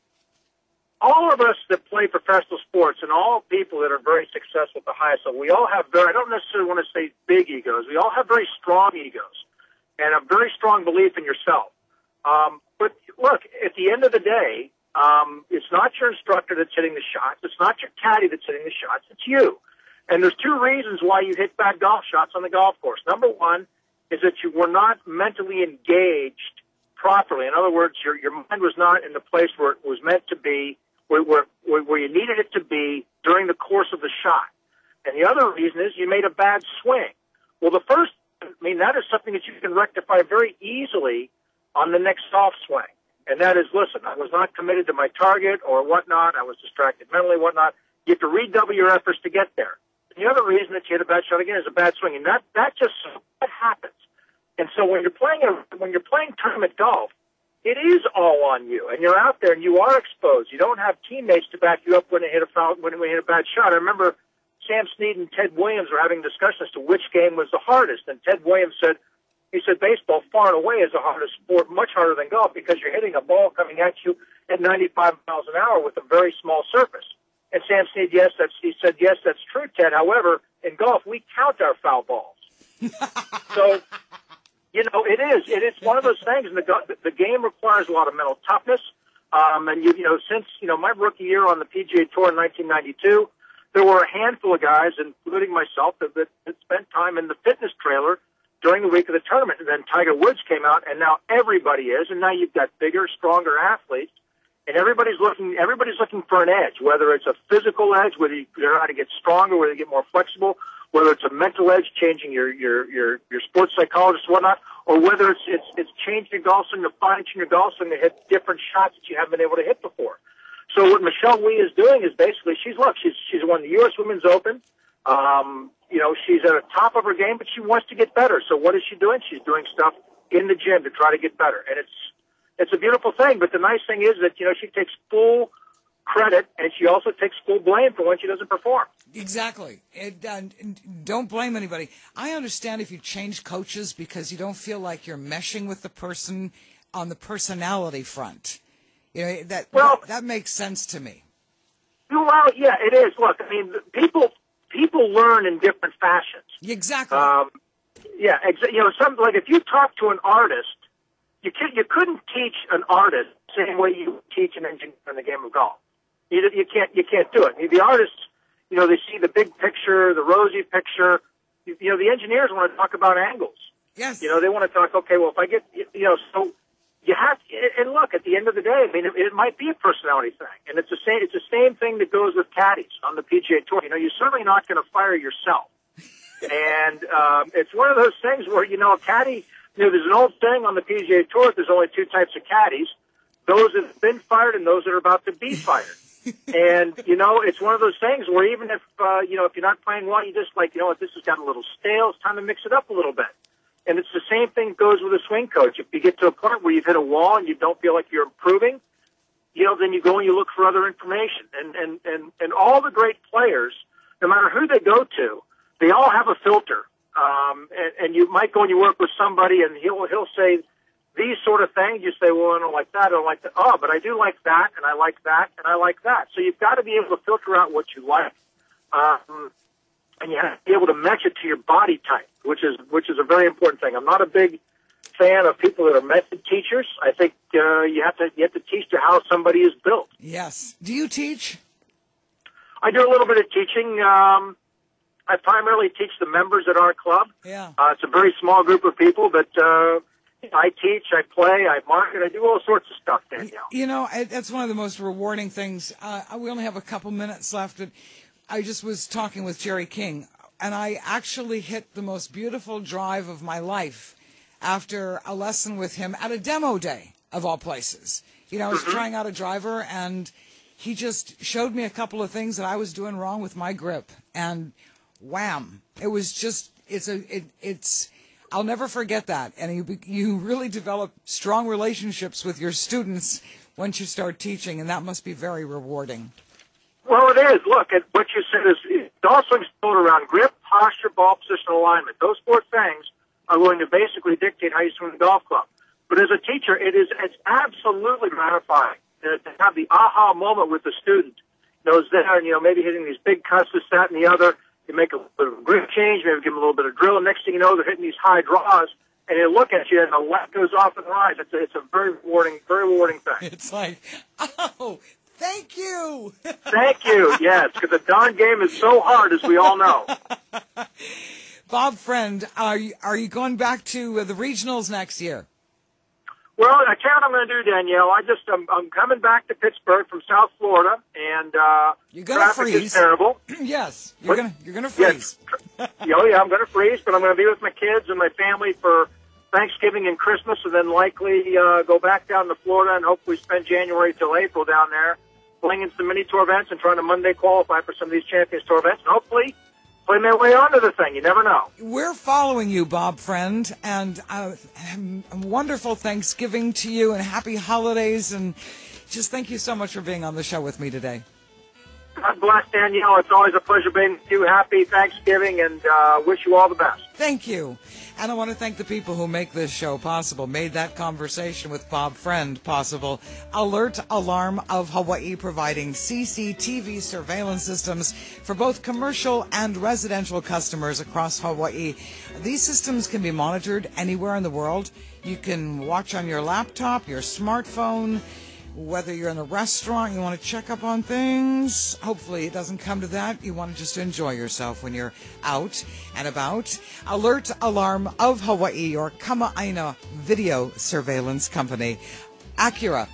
all of us that play professional sports and all people that are very successful at the highest level, we all have I don't necessarily want to say big egos. We all have very strong egos and a very strong belief in yourself. But look, at the end of the day, it's not your instructor that's hitting the shots. It's not your caddy that's hitting the shots. It's you. And there's two reasons why you hit bad golf shots on the golf course. Number one is that you were not mentally engaged properly. In other words, your mind was not in the place where it was meant to be, where you needed it to be during the course of the shot. And the other reason is you made a bad swing. Well, that is something that you can rectify very easily on the next soft swing. And that is, listen, I was not committed to my target or whatnot. I was distracted mentally, whatnot. You have to redouble your efforts to get there. And the other reason that you hit a bad shot again is a bad swing, and that happens. And so when you're playing tournament golf, it is all on you, and you're out there and you are exposed. You don't have teammates to back you up when you hit a bad shot. I remember Sam Snead and Ted Williams were having discussions as to which game was the hardest, and Ted Williams said baseball far and away is the hardest sport, much harder than golf, because you're hitting a ball coming at you at 95 miles an hour with a very small surface. And Sam Snead, he said, yes, that's true, Ted. However, in golf, we count our foul balls. So, it is one of those things, and the game requires a lot of mental toughness. Since my rookie year on the PGA Tour in 1992, there were a handful of guys, including myself, that spent time in the fitness trailer during the week of the tournament. And then Tiger Woods came out, and now everybody is, and now you've got bigger, stronger athletes, and everybody's looking for an edge, whether it's a physical edge, whether you learn how to get stronger, whether you get more flexible, whether it's a mental edge, changing your sports psychologist and whatnot, or whether it's changing your golf swing, to fine-tune your golf swing to hit different shots that you haven't been able to hit before. So what Michelle Wie is doing is basically she's won the U.S. Women's Open. She's at the top of her game, but she wants to get better. So what is she doing? She's doing stuff in the gym to try to get better, and it's a beautiful thing. But the nice thing is that she takes full credit, and she also takes full blame for when she doesn't perform. Exactly. Don't blame anybody. I understand if you change coaches because you don't feel like you're meshing with the person on the personality front. That makes sense to me. Well, yeah, it is. Look, I mean, people learn in different fashions. Exactly. If you talk to an artist, you couldn't teach an artist the same way you teach an engineer in the game of golf. You can't do it. The artist, you know, they see the big picture, the rosy picture. You know, the engineers want to talk about angles. Yes. You know, they want to talk, okay, well, if I get, you know, so you have to, and look, at the end of the day, I mean, it might be a personality thing. And it's the same thing that goes with caddies on the PGA Tour. You know, you're certainly not going to fire yourself. And it's one of those things where, you know, a caddy, you know, there's an old saying on the PGA Tour, there's only two types of caddies, those that have been fired and those that are about to be fired. And, you know, it's one of those things where even if, you know, if you're not playing well, you just like, you know what, this has gotten a little stale, it's time to mix it up a little bit. And it's the same thing that goes with a swing coach. If you get to a point where you've hit a wall and you don't feel like you're improving, you know, then you go and you look for other information. And all the great players, no matter who they go to, they all have a filter. And you might go and you work with somebody and he'll say these sort of things. You say, well, I don't like that, I don't like that. Oh, but I do like that, and I like that, and I like that. So you've got to be able to filter out what you like. And you have to be able to match it to your body type, which is a very important thing. I'm not a big fan of people that are method teachers. I think you have to teach to how somebody is built. Yes. Do you teach? I do a little bit of teaching. I primarily teach the members at our club. Yeah. It's a very small group of people, but I teach, I play, I market, I do all sorts of stuff, Danielle. You know, that's one of the most rewarding things. We only have a couple minutes left, but I just was talking with Jerry King, and I actually hit the most beautiful drive of my life after a lesson with him at a demo day, of all places. You know, I was trying out a driver, and he just showed me a couple of things that I was doing wrong with my grip, and wham! It was just, I'll never forget that. And you really develop strong relationships with your students once you start teaching, and that must be very rewarding. Well, it is. Look, what you said is golf swing's built around grip, posture, ball position, alignment. Those four things are going to basically dictate how you swing the golf club. But as a teacher, it's absolutely gratifying to have the aha moment with the student. Knows there, and, you know, maybe hitting these big cuts, this, that, and the other. You make a bit of a grip change, maybe give them a little bit of drill, and next thing you know, they're hitting these high draws, and they look at you, and the light goes off in their eyes. It's a very rewarding thing. It's like, oh, thank you. Thank you, yes, because the darn game is so hard, as we all know. Bob Friend, are you going back to the regionals next year? Well, I tell you what I'm going to do, Danielle. I'm coming back to Pittsburgh from South Florida, and you're gonna traffic freeze. is terrible. Yes, you're gonna freeze. Yes. Yeah, I'm going to freeze, but I'm going to be with my kids and my family for Thanksgiving and Christmas, and then likely go back down to Florida and hopefully spend January till April down there playing in some mini tour events and trying to Monday qualify for some of these Champions Tour events, and hopefully play my way onto the thing. You never know. We're following you, Bob Friend, and a wonderful Thanksgiving to you and happy holidays, and just thank you so much for being on the show with me today. God bless, Danielle. It's always a pleasure being with you. Happy Thanksgiving, and wish you all the best. Thank you. And I want to thank the people who make this show possible, made that conversation with Bob Friend possible. Alert Alarm of Hawaii, providing CCTV surveillance systems for both commercial and residential customers across Hawaii. These systems can be monitored anywhere in the world. You can watch on your laptop, your smartphone. Whether you're in a restaurant, you want to check up on things. Hopefully it doesn't come to that. You want to just enjoy yourself when you're out and about. Alert Alarm of Hawaii, your Kama'aina video surveillance company. Acura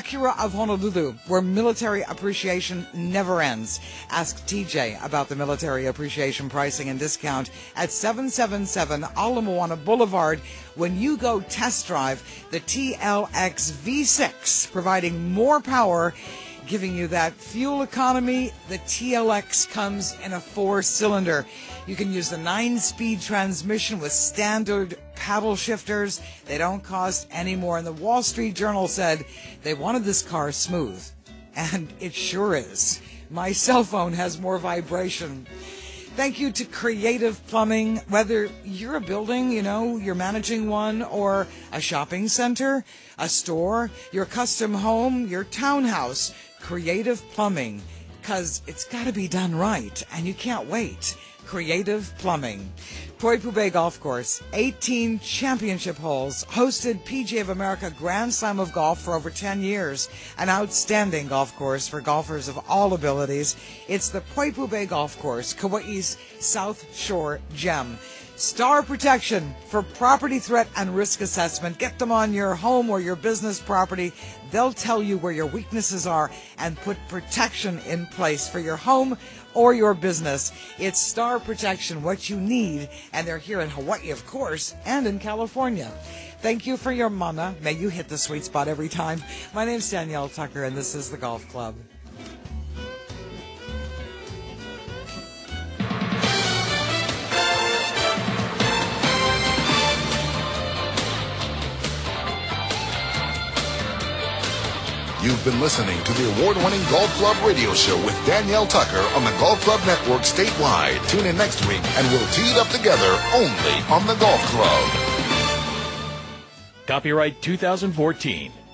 of Honolulu, where military appreciation never ends. Ask TJ about the military appreciation pricing and discount at 777 Ala Moana Boulevard when you go test drive the TLX V6, providing more power, giving you that fuel economy. The TLX comes in a 4-cylinder. You can use the 9-speed transmission with standard paddle shifters. They don't cost any more. And the Wall Street Journal said they wanted this car smooth. And it sure is. My cell phone has more vibration. Thank you to Creative Plumbing. Whether you're a building, you know, you're managing one, or a shopping center, a store, your custom home, your townhouse, Creative Plumbing, because it's got to be done right, and you can't wait. Creative Plumbing. Poipu Bay Golf Course, 18 championship holes, hosted PGA of America Grand Slam of Golf for over 10 years. An outstanding golf course for golfers of all abilities. It's the Poipu Bay Golf Course, Kauai's South Shore gem. Star Protection for property threat and risk assessment. Get them on your home or your business property. They'll tell you where your weaknesses are and put protection in place for your home or your business. It's Star Protection, what you need, and they're here in Hawaii, of course, and in California. Thank you for your mana. May you hit the sweet spot every time. My name's Danielle Tucker, and this is the Golf Club. You've been listening to the award-winning Golf Club radio show with Danielle Tucker on the Golf Club Network statewide. Tune in next week and we'll tee it up together only on the Golf Club. Copyright 2014.